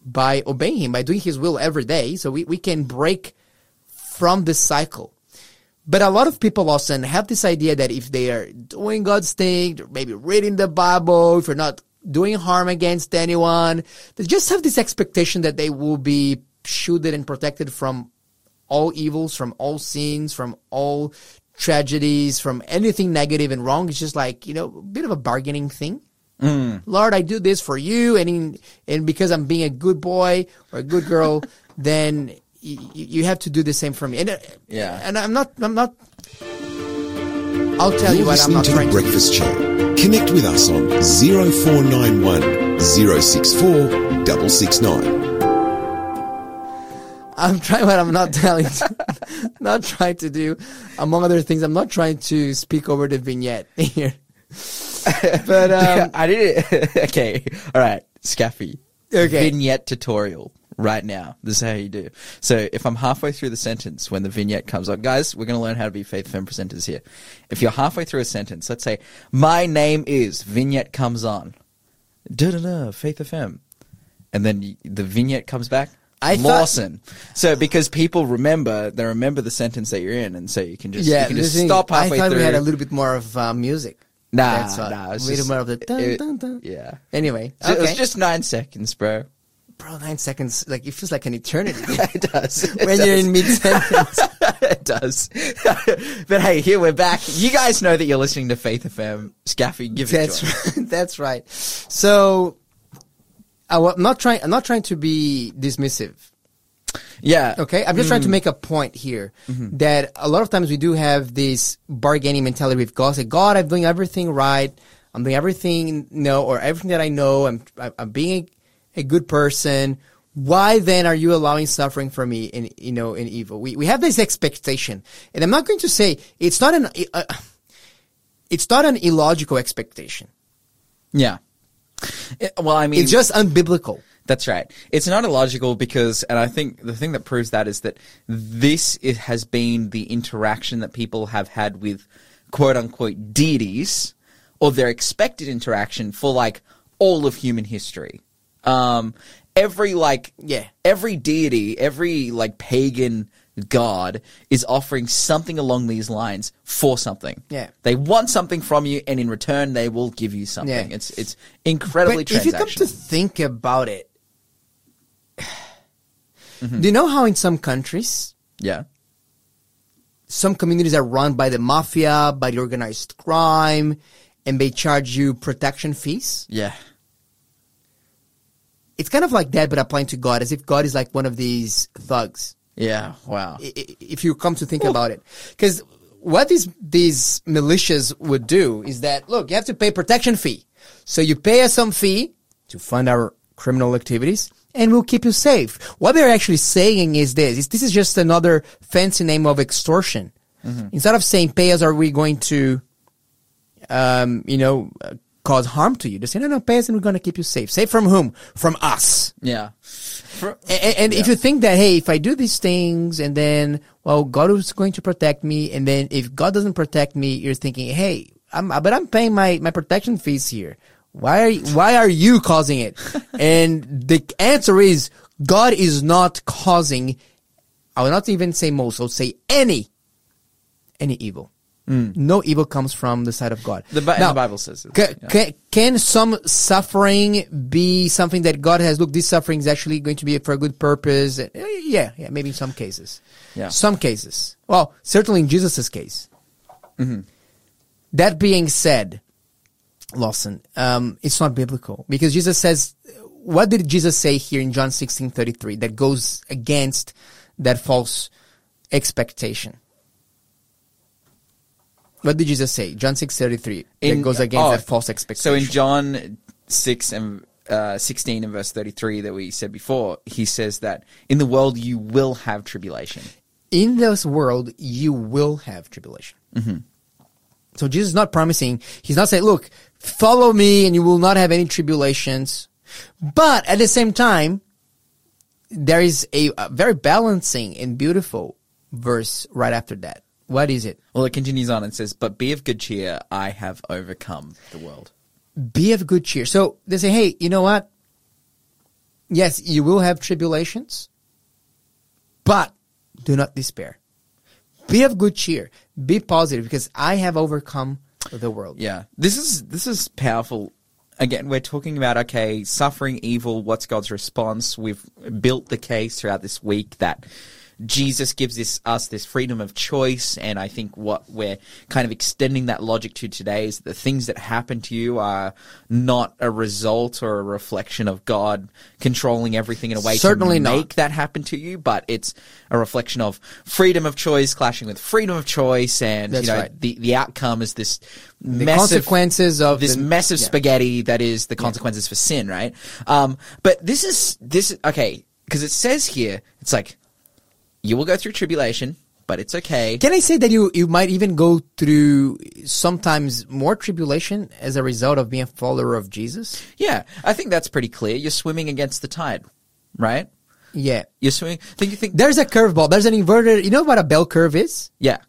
by obeying him, by doing his will every day. So we, we can break from this cycle. But a lot of people often have this idea that if they are doing God's thing, maybe reading the Bible, if you're not doing harm against anyone, they just have this expectation that they will be shielded and protected from all evils, from all sins, from all tragedies, from anything negative and wrong. It's just like, you know, a bit of a bargaining thing. Mm. Lord, I do this for you, and in, and because I'm being a good boy or a good girl, then y- you have to do the same for me. And uh, Yeah. and I'm not, I'm not. I'll tell You're you what, I'm listening not to trying The to. Breakfast Show. Connect with us on zero four nine one zero six four six six nine. I'm trying what I'm not telling, to, not trying to do, among other things. I'm not trying to speak over the vignette here. But um, I did it. Okay. All right. Scaffy. Okay. Vignette tutorial right now. This is how you do. So if I'm halfway through the sentence when the vignette comes up, guys, we're going to learn how to be Faith F M presenters here. If you're halfway through a sentence, let's say, my name is, vignette comes on. Da-da-da, Faith F M. And then y- the vignette comes back. I thought- Lawson. So because people remember, they remember the sentence that you're in, and so you can just, you can just listen, stop halfway I thought through. we had a little bit more of uh, music. Nah, That's what, nah, a it's little just- more of the dun, it- dun, dun. Yeah. Anyway, So It was okay. just nine seconds, bro. Bro, nine seconds, like, it feels like an eternity. It does. It when does. you're in mid-sentence. It does. But hey, here we're back. You guys know that you're listening to Faith F M. Scaffy, give it That's to us. right. That's right. So, I wa- I'm not trying, I'm not trying to be dismissive. Yeah. Okay, I'm just Mm. trying to make a point here Mm-hmm. that a lot of times we do have this bargaining mentality with God. Say, God, I'm doing everything right. I'm doing everything no, or everything that I know. I'm I'm being a, a good person. Why then are you allowing suffering for me in you know in evil? We we have this expectation, and I'm not going to say it's not an uh, it's not an illogical expectation. Yeah. It- well, I mean, It's just unbiblical. that's right. It's not illogical because, and I think the thing that proves that is that this it has been the interaction that people have had with quote unquote deities, or their expected interaction for like all of human history. Um, every like, Yeah. every deity, every like pagan god is offering something along these lines for something. Yeah. They want something from you, and in return, they will give you something. Yeah. It's it's incredibly But if you come to transactional. think about it, Mm-hmm. do you know how in some countries, Yeah. some communities are run by the mafia, by the organized crime, and they charge you protection fees? Yeah. It's kind of like that, but applying to God, as if God is like one of these thugs. Yeah. Wow. I- i- If you come to think about it. Because what these, these militias would do is that, look, you have to pay protection fee. So you pay us some fee to fund our criminal activities, and we'll keep you safe. What they're actually saying is this, is this is just another fancy name of extortion. Instead of saying, pay us, are we going to, um, you know, uh, cause harm to you? They say, no, no, pay us and we're going to keep you safe. Safe from whom? From us. Yeah. And, and if you think that, hey, if I do these things and then, well, God is going to protect me, and then if God doesn't protect me, you're thinking, hey, I'm, but I'm paying my, my protection fees here. Why are you, why are you causing it? And the answer is, God is not causing, I will not even say most, I'll say any, any evil. No evil comes from the side of God. The, Bi- Now, the Bible says this. Ca- Yeah. ca- can some suffering be something that God has, look, this suffering is actually going to be for a good purpose? Eh, Yeah, yeah, maybe in some cases. Yeah. Some cases. Well, certainly in Jesus' case. Mm-hmm. That being said, Lawson, um, it's not biblical. Because Jesus says, what did Jesus say here in John sixteen thirty-three that goes against that false expectation? What did Jesus say? John six thirty-three. That In- goes against oh, that false expectation. So in John six and uh, sixteen and verse thirty-three that we said before, he says that in the world you will have tribulation. in this world, you will have tribulation. Mm-hmm. So Jesus is not promising, he's not saying, look, follow me and you will not have any tribulations. But at the same time, there is a, a very balancing and beautiful verse right after that. What is it? Well, it continues on and says, but be of good cheer, I have overcome the world. Be of good cheer. So they say, hey, you know what? yes, you will have tribulations, but do not despair. Be of good cheer. Be positive, because I have overcome the world. Yeah. This is this is powerful. Again, we're talking about, okay, suffering, evil, what's God's response? We've built the case throughout this week that Jesus gives this, us this freedom of choice, and I think what we're kind of extending that logic to today is that the things that happen to you are not a result or a reflection of God controlling everything in a way Certainly to not. make that happen to you, but it's a reflection of freedom of choice clashing with freedom of choice, and That's you know right. the, the outcome is this The massive consequences of this the, mess of yeah. spaghetti that is the consequences for sin, right? Um, but this is this is okay, because it says here, it's like, you will go through tribulation, but it's okay. Can I say that you, you might even go through sometimes more tribulation as a result of being a follower of Jesus? Yeah, I think that's pretty clear. You're swimming against the tide, right? Yeah. You're swimming. Think you think? There's a curveball. There's an inverted. You know what a bell curve is? Yeah.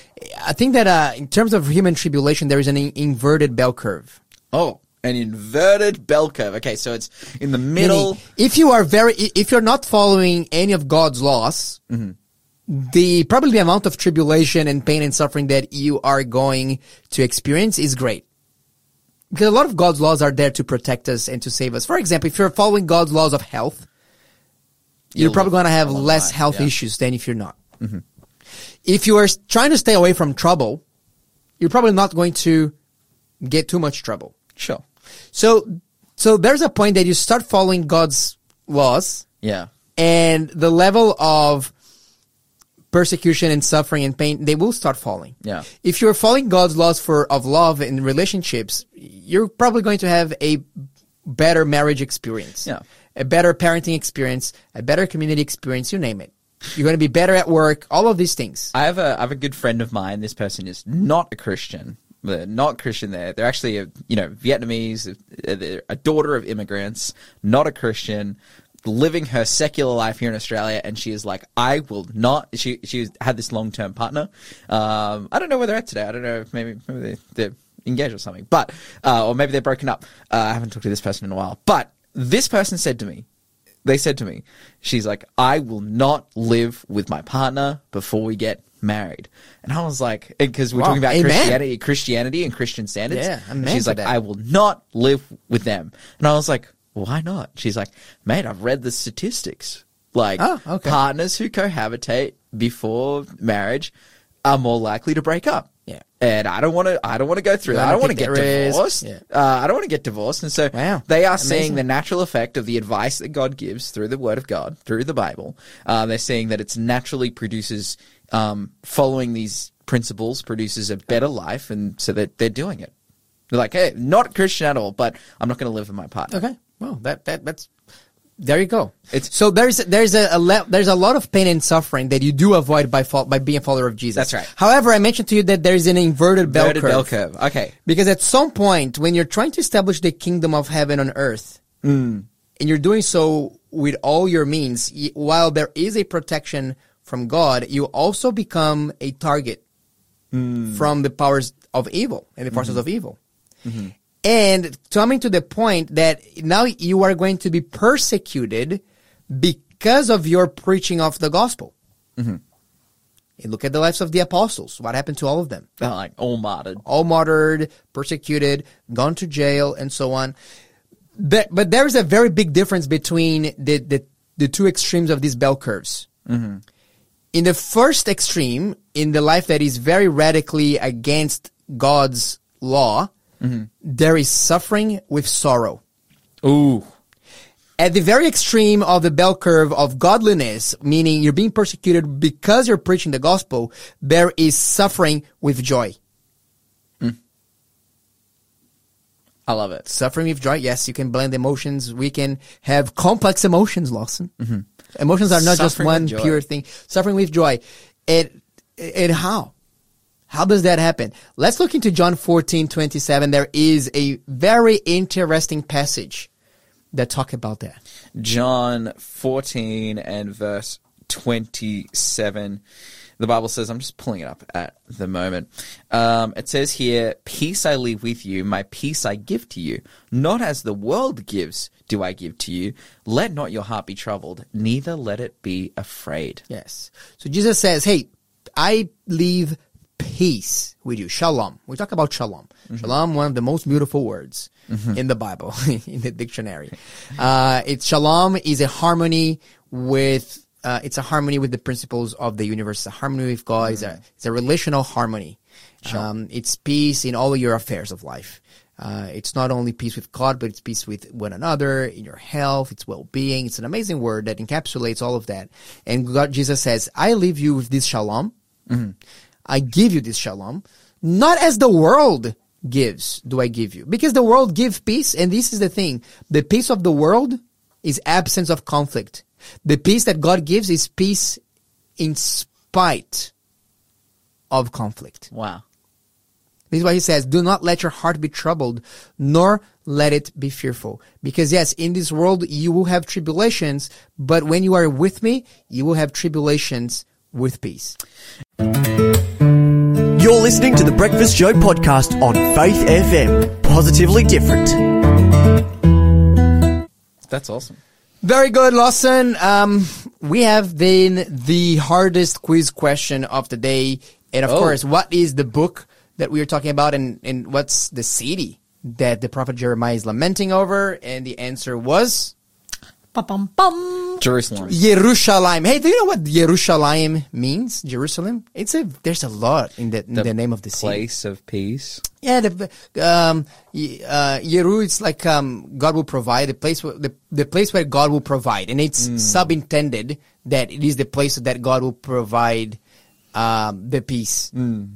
I think that uh, in terms of human tribulation, there is an in- inverted bell curve. Oh, an inverted bell curve. Okay, so it's in the middle. Meaning, if you are very, if you're not following any of God's laws, Mm-hmm. the probably the amount of tribulation and pain and suffering that you are going to experience is great. Because a lot of God's laws are there to protect us and to save us. For example, if you're following God's laws of health, you're You'll probably going to have live a long less life, health yeah. issues than if you're not. Mm-hmm. If you are s- trying to stay away from trouble, you're probably not going to get too much trouble. Sure. So, so there's a point that you start following God's laws, Yeah. and the level of persecution and suffering and pain, they will start falling. Yeah. If you're following God's laws for of love and relationships, you're probably going to have a better marriage experience, Yeah. a better parenting experience, a better community experience, you name it. You're going to be better at work, all of these things. I have a I have a good friend of mine. This person is not a Christian. They're not Christian. There, they're actually a, you know Vietnamese, they're a daughter of immigrants, not a Christian, living her secular life here in Australia. And she is like, I will not. She she had this long term partner. Um, I don't know where they're at today. I don't know. If maybe maybe they, they're engaged or something. But uh, or maybe they're broken up. Uh, I haven't talked to this person in a while. But this person said to me. They said to me, she's like, I will not live with my partner before we get married. And I was like, because we're Wow, talking about amen. Christianity, Christianity and Christian standards. Yeah, and amen she's to like, that. I will not live with them. And I was like, why not? She's like, mate, I've read the statistics. Like, Oh, okay. partners who cohabitate before marriage are more likely to break up. Yeah. And I don't want to. I don't want to go through You that. I don't want wanna to take get that risk. divorced. Yeah. Uh, I don't want to get divorced. And so Wow. they are Amazing. seeing the natural effect of the advice that God gives through the Word of God, through the Bible. Uh, they're seeing that it's naturally produces um, following these principles produces a better life, and so that they're doing it. They're like, hey, not Christian at all, but I'm not going to live with my partner. Okay. Well, that, that, that's, there you go. It's- so there's, there's a, a le- there's a lot of pain and suffering that you do avoid by fo- by being a follower of Jesus. That's right. However, I mentioned to you that there's an inverted bell Inverted curve. bell curve. Okay. Because at some point, when you're trying to establish the kingdom of heaven on earth, Mm. and you're doing so with all your means, y- while there is a protection from God, you also become a target Mm. from the powers of evil and the forces Mm-hmm. of evil. And coming to the point that now you are going to be persecuted because of your preaching of the gospel. Mm-hmm. And look at the lives of the apostles. What happened to all of them? They're like all martyred. All martyred, persecuted, gone to jail, and so on. But, but there is a very big difference between the, the, the two extremes of these bell curves. Mm-hmm. In the first extreme, in the life that is very radically against God's law, Mm-hmm. there is suffering with sorrow. Ooh. At the very extreme of the bell curve of godliness, meaning you're being persecuted because you're preaching the gospel, there is suffering with joy. I love it. Suffering with joy, yes, you can blend emotions. We can have complex emotions, Lawson. Mm-hmm. Emotions are not just Suffering one with joy. pure thing. Suffering with joy. And, and how? How does that happen? Let's look into John fourteen twenty-seven. There is a very interesting passage that talk about that. John fourteen and verse twenty-seven. the Bible says, I'm just pulling it up at the moment. Um, it says here, peace I leave with you, my peace I give to you. Not as the world gives do I give to you. Let not your heart be troubled, neither let it be afraid. Yes. So Jesus says, hey, I leave peace with you. Shalom. We talk about shalom. Mm-hmm. Shalom, one of the most beautiful words mm-hmm. in the Bible, in the dictionary. Uh, it's shalom is a harmony with Uh, it's a harmony with the principles of the universe. It's a harmony with God. Mm. It's, a, it's a relational harmony. Sure. Um, it's peace in all of your affairs of life. Uh, it's not only peace with God, but it's peace with one another, in your health, it's well-being. It's an amazing word that encapsulates all of that. And God, Jesus says, I leave you with this shalom. Mm-hmm. I give you this shalom. Not as the world gives do I give you. Because the world gives peace, and this is the thing. The peace of the world is absence of conflict. The peace that God gives is peace in spite of conflict. Wow. This is why he says, do not let your heart be troubled, nor let it be fearful. Because yes, in this world you will have tribulations, but when you are with me, you will have tribulations with peace. You're listening to the Breakfast Show podcast on Faith F M. Positively different. That's awesome. Very good, Lawson. Um, we have been the hardest quiz question of the day. And of oh. course, what is the book that we are talking about, and, and what's the city that the prophet Jeremiah is lamenting over? And the answer was? Bum, bum. Jerusalem. Jerusalem. Hey, do you know what Jerusalem means? Jerusalem? It's a, there's a lot in the, in the, the name of the city. Place of peace. Yeah, the, um, uh, Yeru, it's like, um, God will provide, the place where, the, the place where God will provide. And it's mm. subintended that it is the place that God will provide, um, the peace. Mm.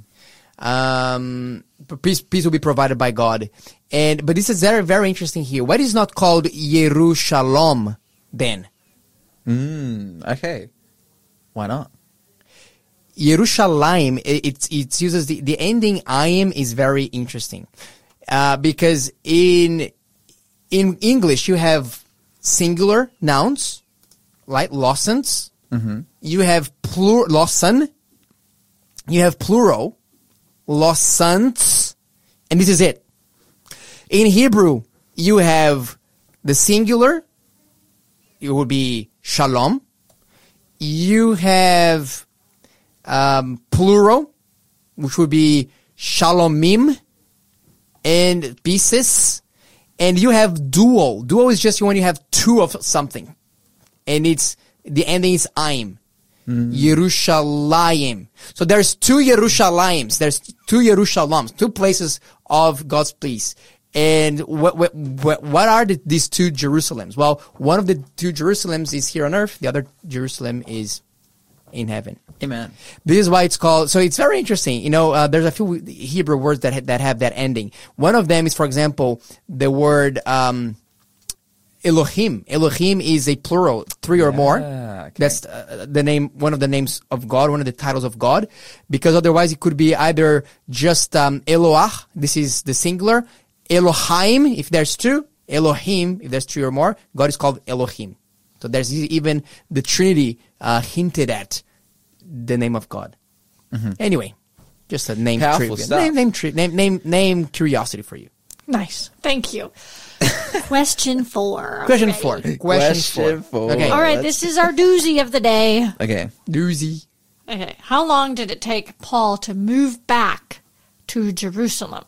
Um, peace, peace will be provided by God. And, but this is very, very interesting here. What is not called Yerushalom then? Mm, okay. Why not? Yerushalayim, it, it, it uses the, the ending ayim is very interesting. Uh, because in, in English you have singular nouns, like Lawsons. Mm-hmm. You have plur, Lawson. You have plural, Lawsons. And this is it. In Hebrew, you have the singular. It would be shalom. You have um, plural, which would be shalomim, and pieces. And you have dual. Dual is just when you have two of something. And it's, the ending is aim. Mm. Yerushalayim. So there's two Yerushalims. There's two Yerushalems, two places of God's peace. And what what what are the, these two Jerusalems? Well, one of the two Jerusalems is here on earth. The other Jerusalem is in heaven. Amen. This is why it's called. So it's very interesting. You know, uh, there's a few Hebrew words that ha- that have that ending. One of them is, for example, the word um, Elohim. Elohim is a plural, three or yeah, more. Okay. That's uh, the name, one of the names of God, one of the titles of God, because otherwise it could be either just um, Eloah. This is the singular. Elohim, if there's two. Elohim, if there's three or more. God is called Elohim. So there's even the Trinity uh, hinted at the name of God. Mm-hmm. Anyway, just a name Powerful trivia. stuff. Name, name, tri- name, name, name curiosity for you. Nice. Thank you. Question four. Question Ready? four. Question, Question four. four. Okay. All right, Let's- this is our doozy of the day. Okay. Doozy. Okay, how long did it take Paul to move back to Jerusalem?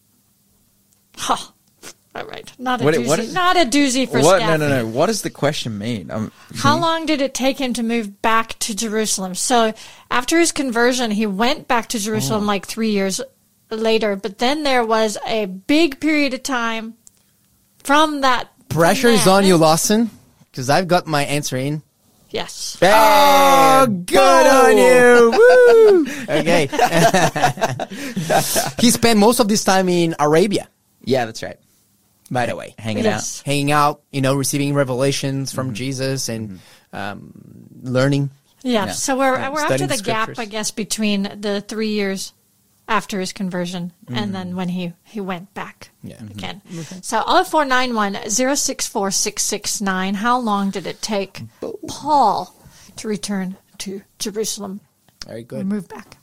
Huh. All right, not a What- doozy. what is- not a doozy for What? Scaffy. No, no, no. What does the question mean? Um, How long did it take him to move back to Jerusalem? So after his conversion, he went back to Jerusalem like three years later. But then there was a big period of time from that. Pressure from is that- on you, Lawson, because I've got my answer in. Yes. Oh, good on you. Woo. Okay. He spent most of this time in Arabia, Yeah, that's right. by the way. Hanging Yes. Hanging out, you know, receiving revelations from Jesus and um, learning. Yeah. Yeah. So we're Yeah, we're after studying the the gap, scriptures. I guess, between the three years after his conversion and then when he, he went back Yeah. again. So oh four nine one, oh six four six six nine. How long did it take Paul to return to Jerusalem Very We'll good. move back.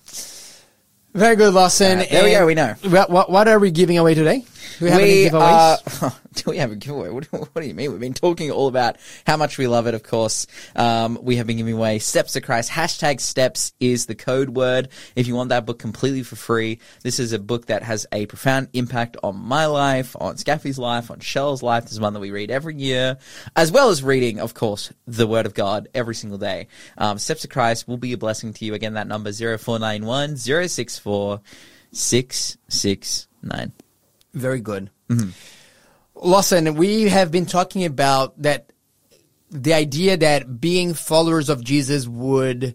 Very good, Lawson. Uh, there we And go, we know. What, what, what are we giving away today? Do we have any We giveaways? are, do we have a giveaway? What, what do you mean? We've been talking all about how much we love it, of course. Um, we have been giving away Steps to Christ. Hashtag Steps is the code word. If you want that book completely for free, this is a book that has a profound impact on my life, on Scaffy's life, on Shell's life. This is one that we read every year, as well as reading, of course, the Word of God every single day. Um, Steps to Christ will be a blessing to you. Again, that number zero four nine one zero six four six six nine. Very good. Mm-hmm. Lawson, we have been talking about that the idea that being followers of Jesus would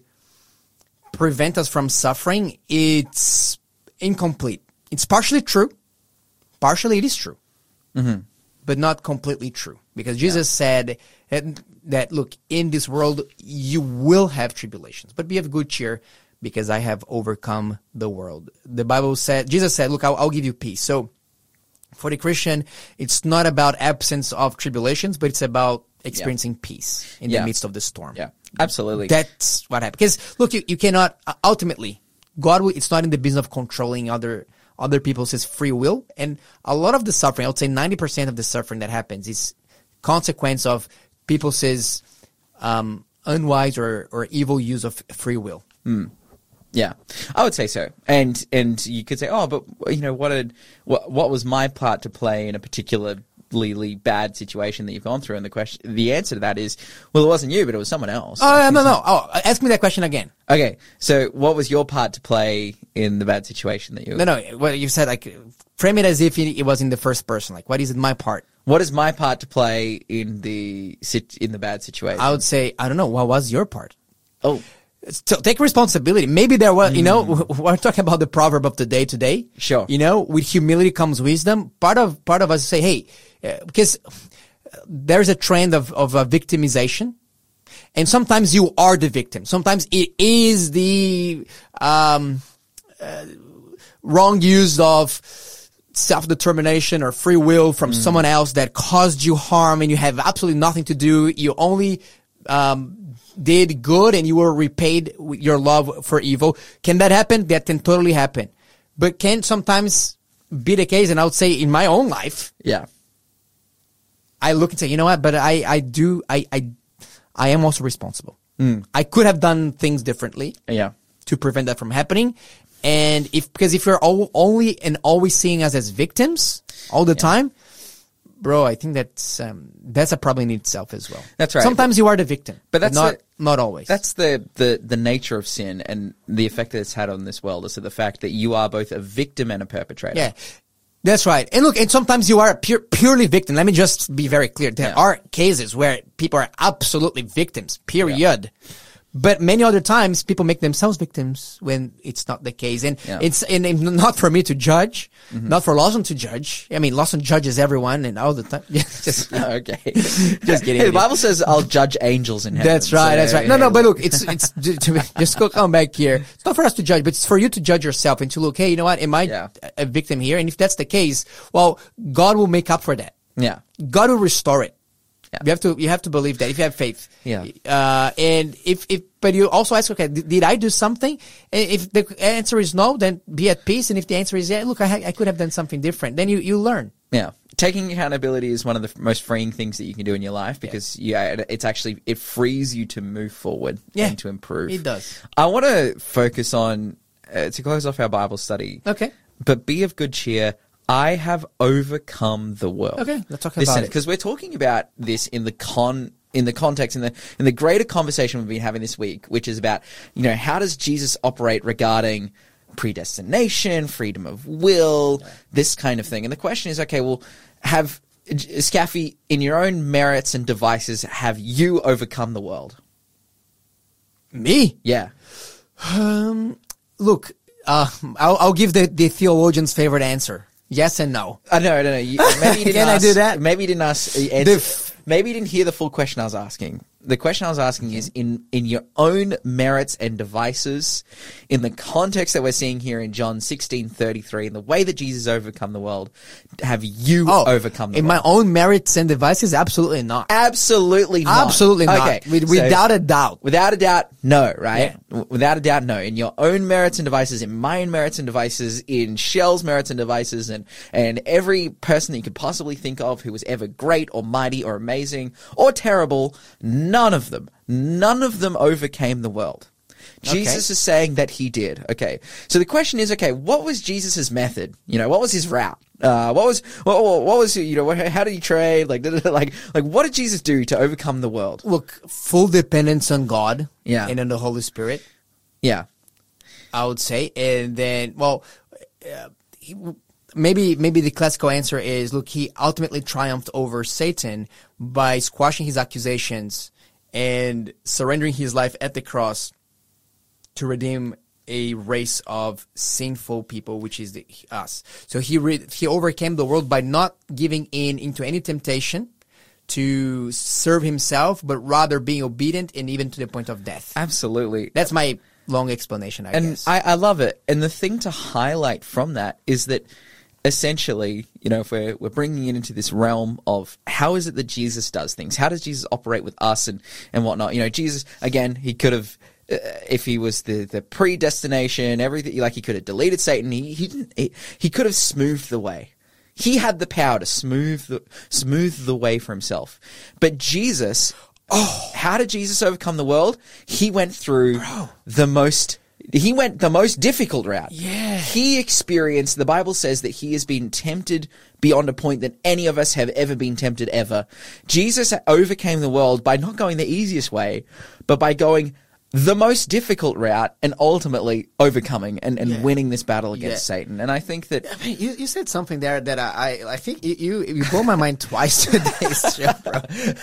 prevent us from suffering. It's incomplete. It's partially true. Partially it is true. Mm-hmm. But not completely true. Because Jesus said that, that, look, in this world you will have tribulations, but be of good cheer because I have overcome the world. The Bible said, Jesus said, look, I'll, I'll give you peace. So, for the Christian, it's not about absence of tribulations, but it's about experiencing peace in Yeah. the midst of the storm. Yeah, absolutely. That's what happens. Because look, you, you cannot uh, ultimately God. Will, it's not in the business of controlling other other people's free will, and a lot of the suffering, I would say, ninety percent of the suffering that happens is consequence of people's um, unwise or or evil use of free will. Mm. Yeah, I would say so. And and you could say, oh, but you know, what did what what was my part to play in a particularly bad situation that you've gone through? And the question, the answer to that is, well, it wasn't you, but it was someone else. Oh no no! Oh, ask me that question again. Okay, so what was your part to play in the bad situation that you? No no. Well, you said like frame it as if it was in the first person. Like, what is it? My part. What is my part to play in the sit in the bad situation? I would say I don't know. What was your part? Oh. So take responsibility. Maybe there was, you know, we're talking about the proverb of the day today. Sure. You know, with humility comes wisdom. Part of, part of us say, hey, uh, because there's a trend of, of uh, victimization. And sometimes you are the victim. Sometimes it is the, um, uh, wrong use of self-determination or free will from mm. someone else that caused you harm and you have absolutely nothing to do. You only, um, did good and you were repaid with your love for evil. Can that happen? That can totally happen. But can sometimes be the case, and I would say in my own life, yeah, I look and say, you know what, but I, I do, I, I, I am also responsible. Mm. I could have done things differently yeah, to prevent that from happening. And if, because if you're all, only and always seeing us as victims all the yeah. time, bro, I think that's um, that's a problem in itself as well. That's right. Sometimes you are the victim, but that's but not the, not always. That's the, the the nature of sin and the effect that it's had on this world. Is the fact that you are both a victim and a perpetrator. Yeah, that's right. And look, and sometimes you are a pure, purely victim. Let me just be very clear. There yeah. are cases where people are absolutely victims. Period. Yeah. But many other times people make themselves victims when it's not the case. And yeah. it's, and, and not for me to judge, mm-hmm. not for Lawson to judge. I mean, Lawson judges everyone and all the time. Yeah, just, okay. Just kidding. Hey, the Bible says I'll judge angels in heaven. That's right. So, that's right. No, no, but look, it's, it's, to, just go come back here. It's not for us to judge, but it's for you to judge yourself and to look, hey, you know what? Am I yeah. a victim here? And if that's the case, well, God will make up for that. Yeah. God will restore it. Yeah. You have to, you have to believe that if you have faith. Yeah. Uh, and if, if, but you also ask, okay, did, did I do something? And if the answer is no, then be at peace. And if the answer is yeah, look, I, I could have done something different. Then you, you learn. Yeah. Taking accountability is one of the f- most freeing things that you can do in your life because yeah. yeah, it's actually, it frees you to move forward yeah, and to improve. It does. I want to focus on, uh, to close off our Bible study. Okay. But be of good cheer. I have overcome the world. Okay, let's talk this about it. Because we're talking about this in the con, in the context, in the in the greater conversation we've been having this week, which is about, you know, how does Jesus operate regarding predestination, freedom of will, yeah. this kind of thing. And the question is, okay, well, have Scaffy, in your own merits and devices, have you overcome the world? Me? Yeah. Um. Look, uh, I'll, I'll give the the theologian's favorite answer. Yes and no. I uh, know, I don't know. You, maybe you didn't Can ask, I do that? Maybe you didn't ask. Answer, f- maybe you didn't hear the full question I was asking. the question I was asking is, in, in your own merits and devices, in the context that we're seeing here in John sixteen thirty-three, in the way that Jesus overcome the world, have you Oh, overcome the in world? my own merits and devices? Absolutely not. Absolutely not. Absolutely not. Okay, With- so- without a doubt. Without a doubt, no, right? W- Without a doubt, no. In your own merits and devices, in my own merits and devices, in Shell's merits and devices, and, and every person that you could possibly think of who was ever great or mighty or amazing or terrible, none of them, none of them overcame the world. Jesus is saying that he did. Okay. So the question is, okay, what was Jesus' method? You know, what was his route? Uh, what was, what, what was, you know, how did he trade? Like, like, like, what did Jesus do to overcome the world? Look, full dependence on God. Yeah. And on the Holy Spirit, Yeah. I would say. And then, well, uh, he, maybe, maybe the classical answer is, look, he ultimately triumphed over Satan by squashing his accusations and surrendering his life at the cross to redeem a race of sinful people, which is the, us. So he re- he overcame the world by not giving in into any temptation to serve himself, but rather being obedient and even to the point of death. Absolutely. That's my long explanation, I and guess. I, I love it. And the thing to highlight from that is that essentially, you know, if we're, we're bringing it into this realm of how is it that Jesus does things? How does Jesus operate with us and, and whatnot? You know, Jesus, again, he could have, uh, if he was the, the predestination, everything, like he could have deleted Satan. He, he didn't, he, he could have smoothed the way. He had the power to smooth the, smooth the way for himself. But Jesus, oh, how did Jesus overcome the world? He went through Bro. the most, he went the most difficult route. Yeah. He experienced, the Bible says that he has been tempted beyond a point that any of us have ever been tempted ever. Jesus overcame the world by not going the easiest way, but by going the most difficult route and ultimately overcoming and, and Yeah. winning this battle against Yeah. Satan. And I think that I mean, you, you said something there that I, I, I think you, you, you blew my mind twice today's show, bro.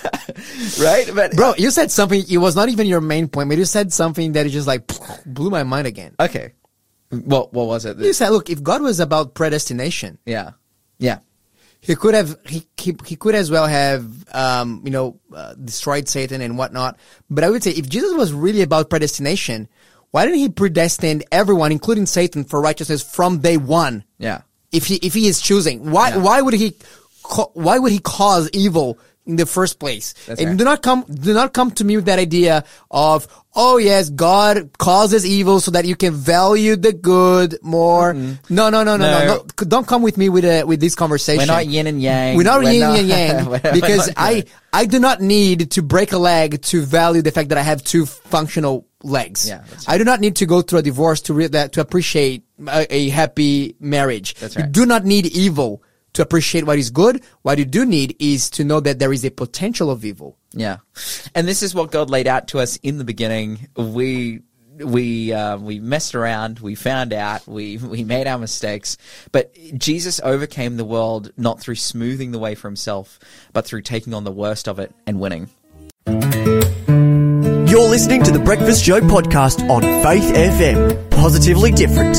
right? But Bro, you said something, it was not even your main point, but you said something that just like blew my mind again. okay. What what was it? You said, look, if God was about predestination, Yeah. Yeah. he could have, he, he, he could as well have, um, you know, uh, destroyed Satan and whatnot. But I would say if Jesus was really about predestination, why didn't he predestine everyone, including Satan, for righteousness from day one? Yeah. If he, if he is choosing, why, Yeah. why would he, co- why would he cause evil in the first place? That's and right. do not come, do not come to me with that idea of, oh yes, God causes evil so that you can value the good more. Mm-hmm. No, no, no, no, no, No. no. Don't come with me with a, with this conversation. We're not yin and yang. We're not We're yin not- and yang we're- we're because not I, good. I do not need to break a leg to value the fact that I have two functional legs. Yeah, that's I do not need to go through a divorce to re- that to appreciate a, a happy marriage. That's You right. do not need evil to appreciate what is good. What you do need is to know that there is a potential of evil. Yeah. And this is what God laid out to us in the beginning. We we uh, we messed around, we found out, we we made our mistakes, but Jesus overcame the world not through smoothing the way for himself, but through taking on the worst of it and winning. You're listening to the Breakfast Show podcast on Faith F M. Positively different.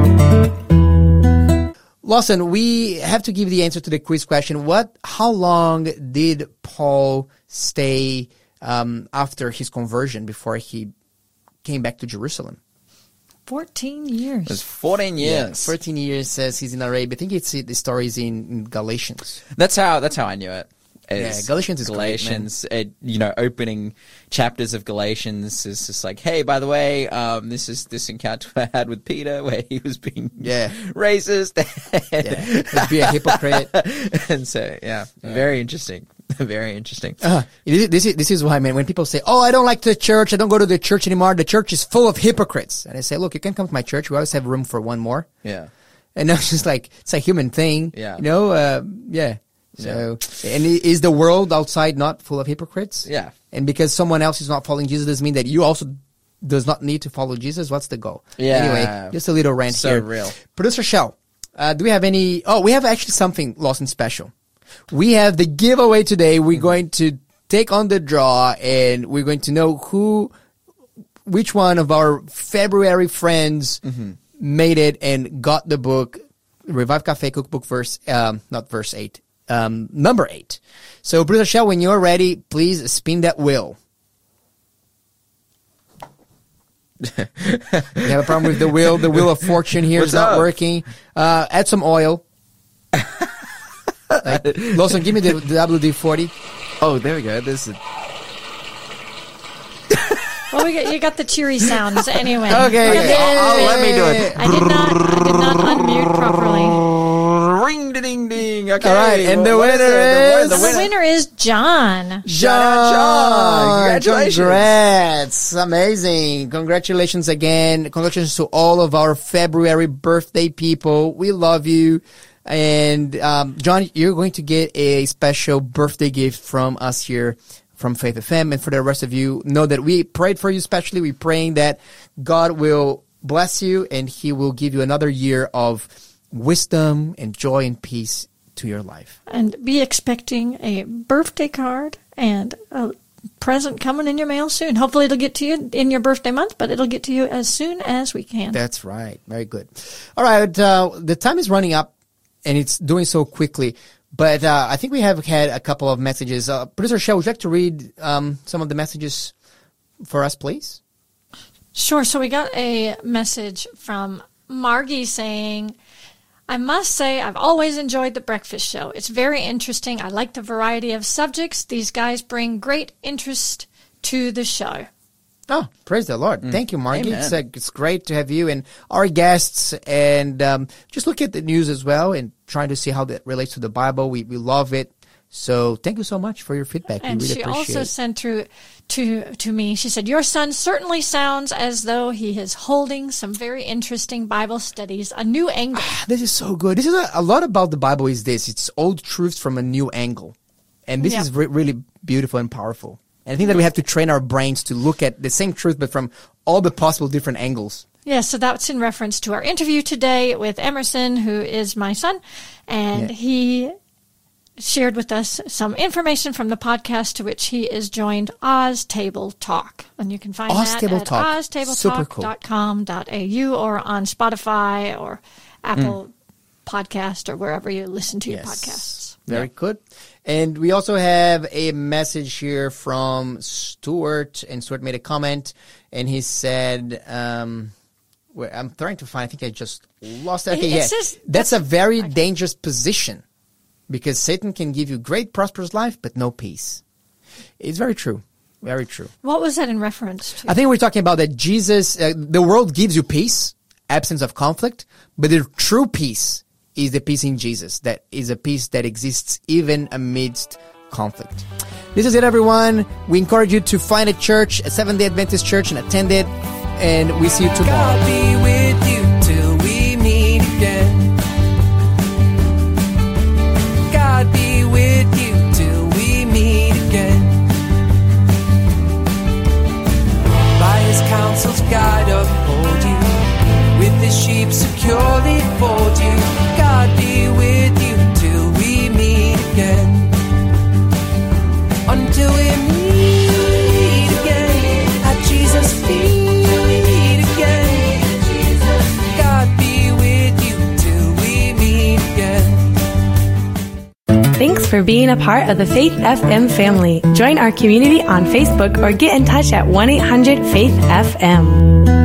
Lawson, we have to give the answer to the quiz question. What? How long did Paul stay um, after his conversion before he came back to Jerusalem? Fourteen years. It was fourteen years. fourteen years says he's in Arabia. I think it's the story is in, in Galatians. That's how that's how I knew it. It's Yeah, Galatians is great, man. Galatians. It, you know, opening chapters of Galatians is just like, hey, by the way, um, this is this encounter I had with Peter where he was being Yeah. racist. Yeah, let's be a hypocrite. And so, yeah, very interesting. Very interesting. Uh, this is this is why, man. When people say, "Oh, I don't like the church. I don't go to the church anymore. The church is full of hypocrites," and I say, "Look, you can come to my church. We always have room for one more." Yeah. And it's just like it's a human thing. Yeah. You know. Uh, yeah. So, and i- is the world outside not full of hypocrites? Yeah. And because someone else is not following Jesus doesn't mean that you also does not need to follow Jesus. What's the goal? Yeah. Anyway, just a little rant So here. real. Producer Shell, uh, do we have any? Oh, we have actually something Lawson special. We have the giveaway today. We're going to take on the draw, and we're going to know who, which one of our February friends made it and got the book, Revive Cafe Cookbook, verse, um, not verse eight, um, number eight. So, Brother Shell, when you're ready, please spin that wheel. We have a problem with the wheel. The wheel of fortune here What's is not up? working. Uh, add some oil. Like, Lawson, give me the, the W D forty. Oh, there we go. This is Well, we got, you got the cheery sounds anyway. Okay. We're gonna- Oh, let me do it. I did not, I did not unmute properly. ring ding ding. Okay. All right, and the what winner it? is- The, The winner. winner is John. Shout out, John. Congratulations. Congrats. Amazing. Congratulations again. Congratulations to all of our February birthday people. We love you. And um, John, you're going to get a special birthday gift from us here from Faith F M. And for the rest of you, know that we prayed for you especially. We're praying that God will bless you and he will give you another year of wisdom and joy and peace to your life. And be expecting a birthday card and a present coming in your mail soon. Hopefully it'll get to you in your birthday month, but it'll get to you as soon as we can. That's right. Very good. All right. Uh, the time is running up and it's doing so quickly. But uh, I think we have had a couple of messages. Uh, Producer Shell, would you like to read um, some of the messages for us, please? Sure. So we got a message from Margie saying, I must say I've always enjoyed the breakfast show. It's very interesting. I like the variety of subjects. These guys bring great interest to the show. Oh, praise the Lord. Thank you, Margie. Amen. It's, uh, it's great to have you and our guests. And um, just look at the news as well and trying to see how that relates to the Bible. We, we love it. So thank you so much for your feedback. And we really she appreciate also it. sent through to to me. She said, "Your son certainly sounds as though he is holding some very interesting Bible studies, a new angle." This is so good. This is a, a lot about the Bible is this. It's old truths from a new angle. And this Yeah. is re- really beautiful and powerful. And I think that we have to train our brains to look at the same truth, but from all the possible different angles. Yeah, so that's in reference to our interview today with Emerson, who is my son, and Yeah. he shared with us some information from the podcast to which he is joined, Oz Table Talk. And you can find Oz that Table at Talk. oz table Super talk cool. dot com dot a u or on Spotify or Apple Podcast or wherever you listen to your podcasts. Very Yeah. good. And we also have a message here from Stuart, and Stuart made a comment, and he said, um, where, I'm trying to find, I think I just lost it. Okay, It yeah. says- that's a that's- very okay. dangerous position because Satan can give you great prosperous life, but no peace. It's very true. Very true. What was that in reference to? I think we're talking about that Jesus, uh, the world gives you peace, absence of conflict, but the true peace is the peace in Jesus. That is a peace that exists even amidst conflict. This is it, everyone. We encourage you to find a church, a Seventh-day Adventist church, and attend it. And we see you tomorrow. God be with you till we meet again. God be with you till we meet again. By his counsel's guide uphold you, with his sheep securely fold you. God be with you till we meet again. Until we meet again at Jesus' feet again. God be with you till we meet again. Thanks for being a part of the Faith F M family. Join our community on Facebook or get in touch at one eight hundred faith F M.